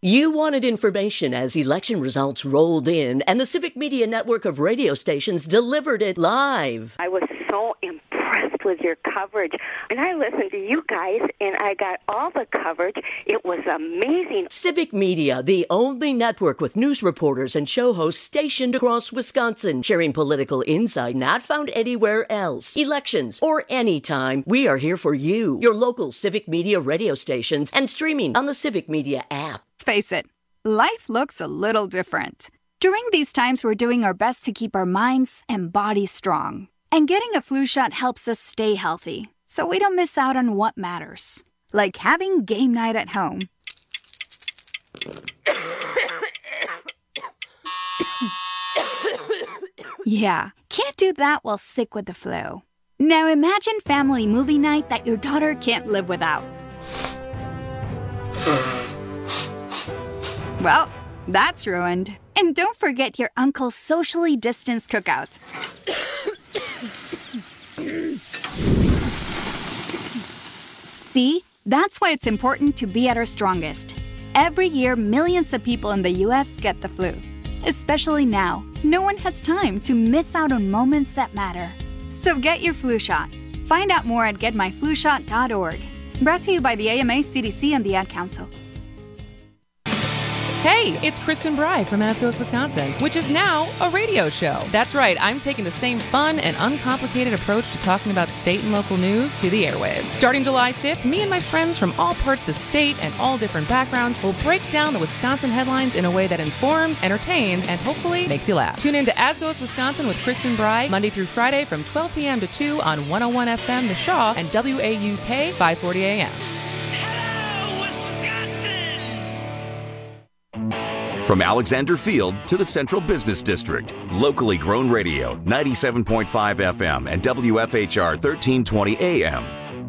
You wanted information as election results rolled in, and the Civic Media network of radio stations delivered it live. I was so impressed with your coverage. And I listened to you guys, and I got all the coverage. It was amazing. Civic Media, the only network with news reporters and show hosts stationed across Wisconsin, sharing political insight not found anywhere else. Elections or any time, we are here for you, your local Civic Media radio stations, and streaming on the Civic Media app. Let's face it, life looks a little different. During these times, we're doing our best to keep our minds and bodies strong. And getting a flu shot helps us stay healthy, so we don't miss out on what matters. Like having game night at home. Yeah, can't do that while sick with the flu. Now imagine family movie night that your daughter can't live without. Well, that's ruined. And don't forget your uncle's socially distanced cookout. See? That's why it's important to be at our strongest. Every year, millions of people in the U S get the flu. Especially now, no one has time to miss out on moments that matter. So get your flu shot. Find out more at get my flu shot dot org. Brought to you by the A M A, C D C, and the Ad Council. Hey, it's Kristen Bry from As Goes Wisconsin, which is now a radio show. That's right, I'm taking the same fun and uncomplicated approach to talking about state and local news to the airwaves. Starting July fifth, me and my friends from all parts of the state and all different backgrounds will break down the Wisconsin headlines in a way that informs, entertains, and hopefully makes you laugh. Tune in to As Goes Wisconsin with Kristen Bry, Monday through Friday from twelve p.m. to two on one oh one F M The Shaw and W A U K five forty A M. From Alexander Field to the Central Business District, locally grown radio, ninety-seven point five F M and W F H R thirteen twenty A M.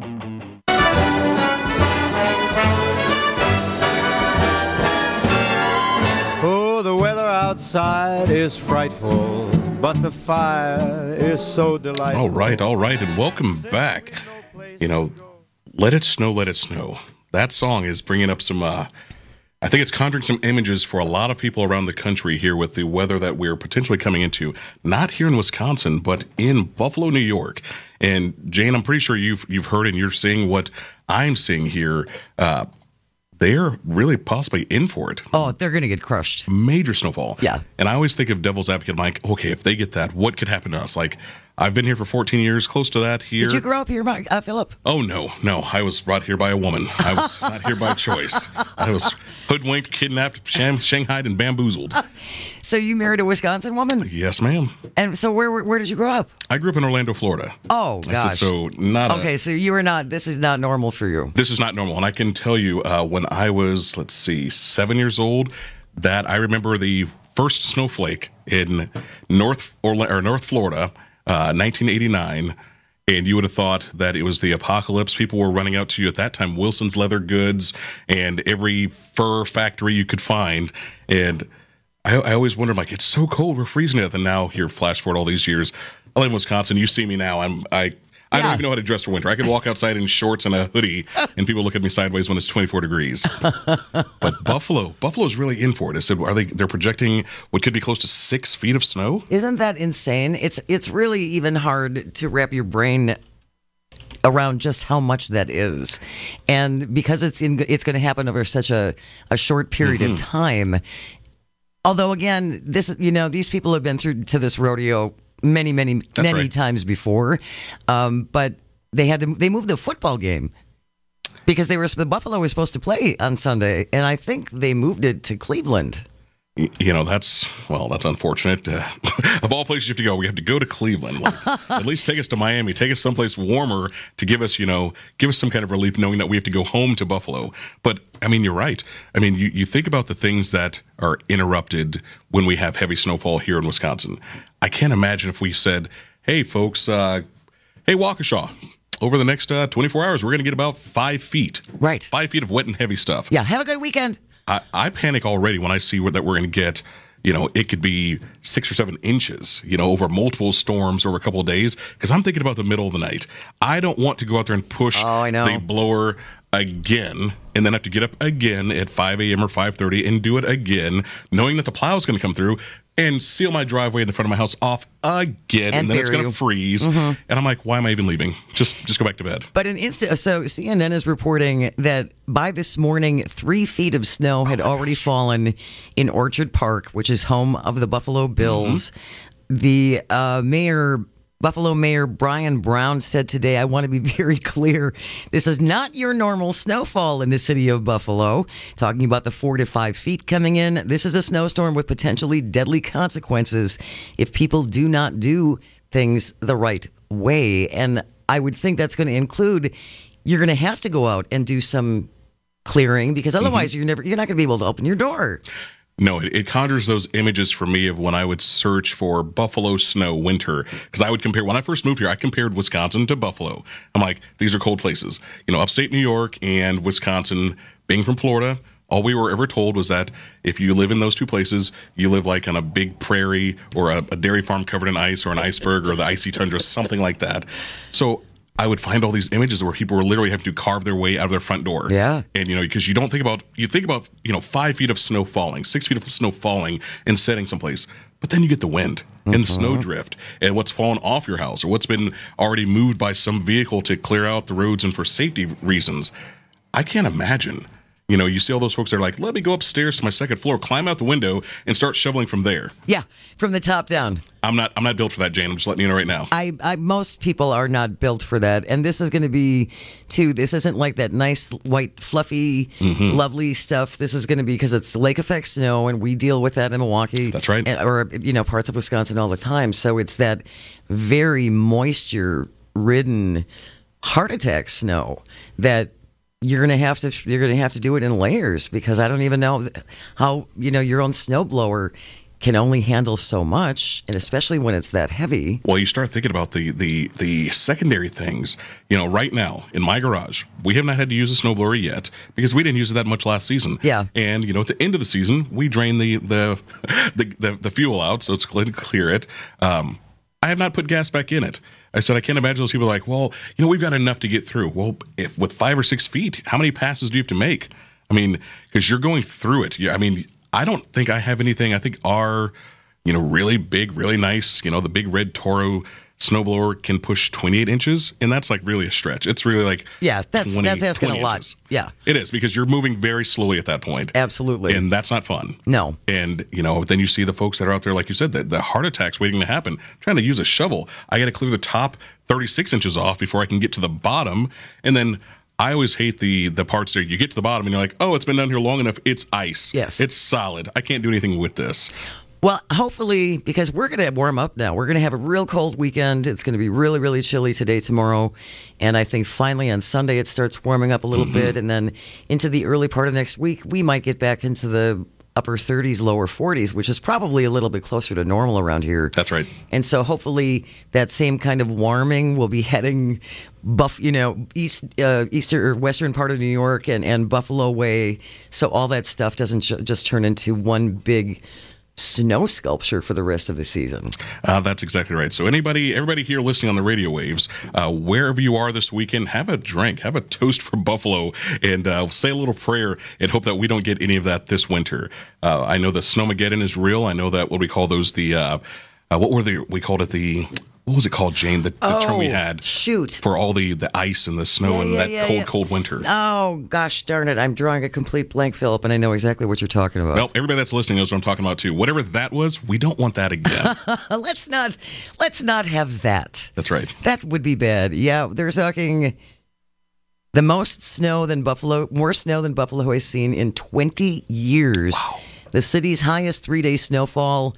Oh, the weather outside is frightful, but the fire is so delightful. All right, all right, and welcome back. You know, Let It Snow, Let It Snow. That song is bringing up some... Uh, I think it's conjuring some images for a lot of people around the country here with the weather that we're potentially coming into, not here in Wisconsin, but in Buffalo, New York. And Jane, I'm pretty sure you've you've heard and you're seeing what I'm seeing here. Uh, they're really possibly in for it. Oh, they're going to get crushed. Major snowfall. Yeah. And I always think of devil's advocate, Mike, okay, if they get that, what could happen to us? Like, I've been here for fourteen years, close to that here. Did you grow up here, uh, Philip? Oh, no, no. I was brought here by a woman. I was not here by choice. I was hoodwinked, kidnapped, sham- shanghaied, and bamboozled. So you married a Wisconsin woman? Yes, ma'am. And so where where did you grow up? I grew up in Orlando, Florida. Oh, gosh. I said, so not a, Okay, so you were not, this is not normal for you. This is not normal. And I can tell you, uh, when I was, let's see, seven years old, that I remember the first snowflake in North Orla- or North Florida, uh, nineteen eighty-nine, and you would have thought that it was the apocalypse. People were running out to you at that time, Wilson's Leather Goods and every fur factory you could find. And I, I always wondered, like, it's so cold, we're freezing to death. And now, here, flash forward all these years, I live in Wisconsin. You see me now. I'm I. I don't Yeah. even know how to dress for winter. I could walk outside in shorts and a hoodie, and people look at me sideways when it's twenty-four degrees. But Buffalo, Buffalo's really in for it. I said, are they? They're projecting what could be close to six feet of snow. Isn't that insane? It's it's really even hard to wrap your brain around just how much that is, and because it's in, it's going to happen over such a, a short period Mm-hmm. of time. Although, again, this you know these people have been through to this rodeo many, many, That's many right. times before, um, but they had to they moved the football game because they were the Buffalo was supposed to play on Sunday, and I think they moved it to Cleveland. Y- You know, that's, well, that's unfortunate. Uh, of all places you have to go, we have to go to Cleveland. Like, at least take us to Miami. Take us someplace warmer to give us, you know, give us some kind of relief knowing that we have to go home to Buffalo. But, I mean, you're right. I mean, you, you think about the things that are interrupted when we have heavy snowfall here in Wisconsin. I can't imagine if we said, hey, folks, uh, hey, Waukesha, over the next uh, twenty-four hours, we're going to get about five feet. Right. Five feet of wet and heavy stuff. Yeah, have a good weekend. I, I panic already when I see what, that we're going to get. You know, it could be six or seven inches, you know, over multiple storms over a couple of days, because I'm thinking about the middle of the night. I don't want to go out there and push Oh, I know. the blower again, and then have to get up again at five a.m. or five thirty and do it again, knowing that the plow is going to come through and seal my driveway in the front of my house off again, and, And then it's bury going to you. freeze. Mhm. And I'm like, why am I even leaving? Just just go back to bed. But an instant, so C N N is reporting that by this morning, three feet of snow had already fallen in Orchard Park, which is home of the Buffalo Bills. The uh, mayor, Buffalo Mayor Brian Brown, said today, I want to be very clear, this is not your normal snowfall in the city of Buffalo. Talking about the four to five feet coming in, this is a snowstorm with potentially deadly consequences if people do not do things the right way. And I would think that's going to include, you're going to have to go out and do some clearing, because otherwise Mhm. you're never you're not going to be able to open your door. No, it, it conjures those images for me of when I would search for Buffalo snow winter. Because I would compare, when I first moved here, I compared Wisconsin to Buffalo. I'm like, these are cold places. You know, upstate New York and Wisconsin, being from Florida, all we were ever told was that if you live in those two places, you live like on a big prairie or a, a dairy farm covered in ice or an iceberg or the icy tundra, something like that. So I would find all these images where people were literally having to carve their way out of their front door. Yeah. And, you know, because you don't think about, you think about, you know, five feet of snow falling, six feet of snow falling and setting someplace. But then you get the wind and the snow drift and what's fallen off your house or what's been already moved by some vehicle to clear out the roads and for safety reasons. I can't imagine. You know, you see all those folks that are like, let me go upstairs to my second floor, climb out the window, and start shoveling from there. Yeah, from the top down. I'm not I'm not built for that, Jane. I'm just letting you know right now. I, I most people are not built for that, and this is going to be too. This isn't like that nice white fluffy, Mhm. lovely stuff. This is going to be because it's lake effect snow, and we deal with that in Milwaukee. That's right, and, or you know parts of Wisconsin all the time. So it's that very moisture ridden heart attack snow that you're gonna have to you're gonna have to do it in layers, because I don't even know how you know your own snowblower can only handle so much, and especially when it's that heavy. Well, you start thinking about the the the secondary things. You know, right now in my garage, we have not had to use a snowblower yet because we didn't use it that much last season. Yeah. And you know, at the end of the season, we drain the the the, the, the fuel out, so it's clear to clear it. Um, I have not put gas back in it. I said, I can't imagine those people are like, well, you know, we've got enough to get through. Well, if, with five or six feet, how many passes do you have to make? I mean, because you're going through it. Yeah, I mean, I don't think I have anything. I think our, you know, really big, really nice, you know, the big red Toro snowblower can push twenty-eight inches, and that's like really a stretch. It's really like Yeah, that's twenty, that's asking a twenty lot. inches. Yeah, It is, because you're moving very slowly at that point. absolutely. And that's not fun. No. And, you know, then you see the folks that are out there, like you said, the, the heart attacks waiting to happen, trying to use a shovel. I got to clear the top thirty-six inches off before I can get to the bottom. And then I always hate the the parts there. You get to the bottom and you're like, oh, it's been down here long enough. It's ice. Yes. It's solid. I can't do anything with this. Well, hopefully, because we're going to warm up now. We're going to have a real cold weekend. It's going to be really, really chilly today, tomorrow. And I think finally on Sunday it starts warming up a little Mhm. bit. And then into the early part of next week, we might get back into the upper thirties, lower forties, which is probably a little bit closer to normal around here. That's right. And so hopefully that same kind of warming will be heading buff, you know, east, uh, eastern or western part of New York and, and Buffalo way. So all that stuff doesn't ju- just turn into one big snow sculpture for the rest of the season. Uh, that's exactly right. So anybody, everybody here listening on the radio waves, uh, wherever you are this weekend, have a drink, have a toast for Buffalo, and uh, say a little prayer and hope that we don't get any of that this winter. Uh, I know the Snowmageddon is real. I know that what we call those the uh, uh, what were the we called it the what was it called, Jane? The, the oh, term we had shoot for all the the ice and the snow Yeah, and yeah, that yeah, cold yeah. cold winter. Oh, gosh darn it. I'm drawing a complete blank, Philip, and I know exactly what you're talking about. Well, everybody that's listening knows what I'm talking about too. Whatever that was, we don't want that again. let's not let's not have that. That's right. That would be bad. Yeah, they're talking the most snow than Buffalo, more snow than Buffalo has seen in twenty years. Wow. The city's highest three-day snowfall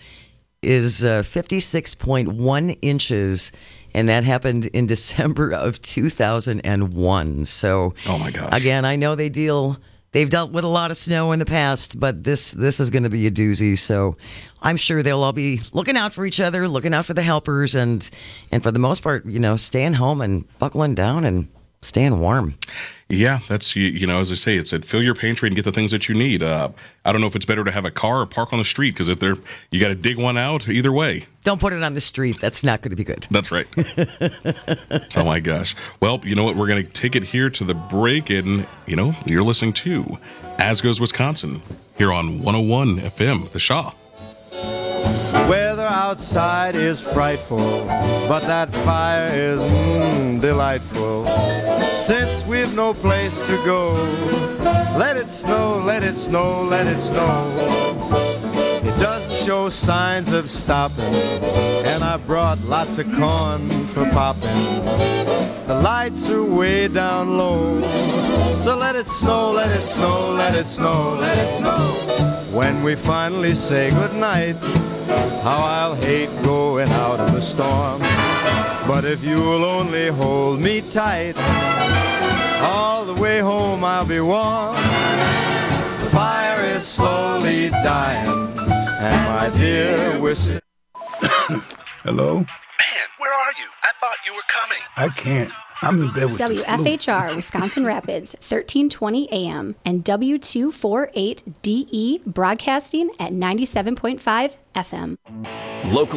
is uh, fifty-six point one inches, and that happened in December of two thousand one. So, oh my gosh. Again, I know they deal they've dealt with a lot of snow in the past, but this this is going to be a doozy. So, I'm sure they'll all be looking out for each other, looking out for the helpers, and and for the most part, you know, staying home and buckling down and Staying warm. Yeah, that's, you, you know, as I say, it said fill your pantry and get the things that you need. Uh, I don't know if it's better to have a car or park on the street, because if they're, you got to dig one out either way. Don't put it on the street. That's not going to be good. That's right. Oh, my gosh. Well, you know what? We're going to take it here to the break, and, you know, you're listening to As Goes Wisconsin here on one oh one F M, The Shaw. The weather outside is frightful, but that fire is mm, delightful. Since we've no place to go, let it snow, let it snow, let it snow. It doesn't show signs of stopping, and I brought lots of corn for popping. The lights are way down low, so let it snow, let it snow, let it snow, let it snow. When we finally say goodnight, how I'll hate going out in the storm. But if you'll only hold me tight, all the way home I'll be warm. The fire is slowly dying, and my dear, we're still... Hello? Man, where are you? I thought you were coming. I can't. I'm in bed with W F H R, Wisconsin Rapids, thirteen twenty A M, and W two forty-eight D E, broadcasting at ninety-seven point five F M. Local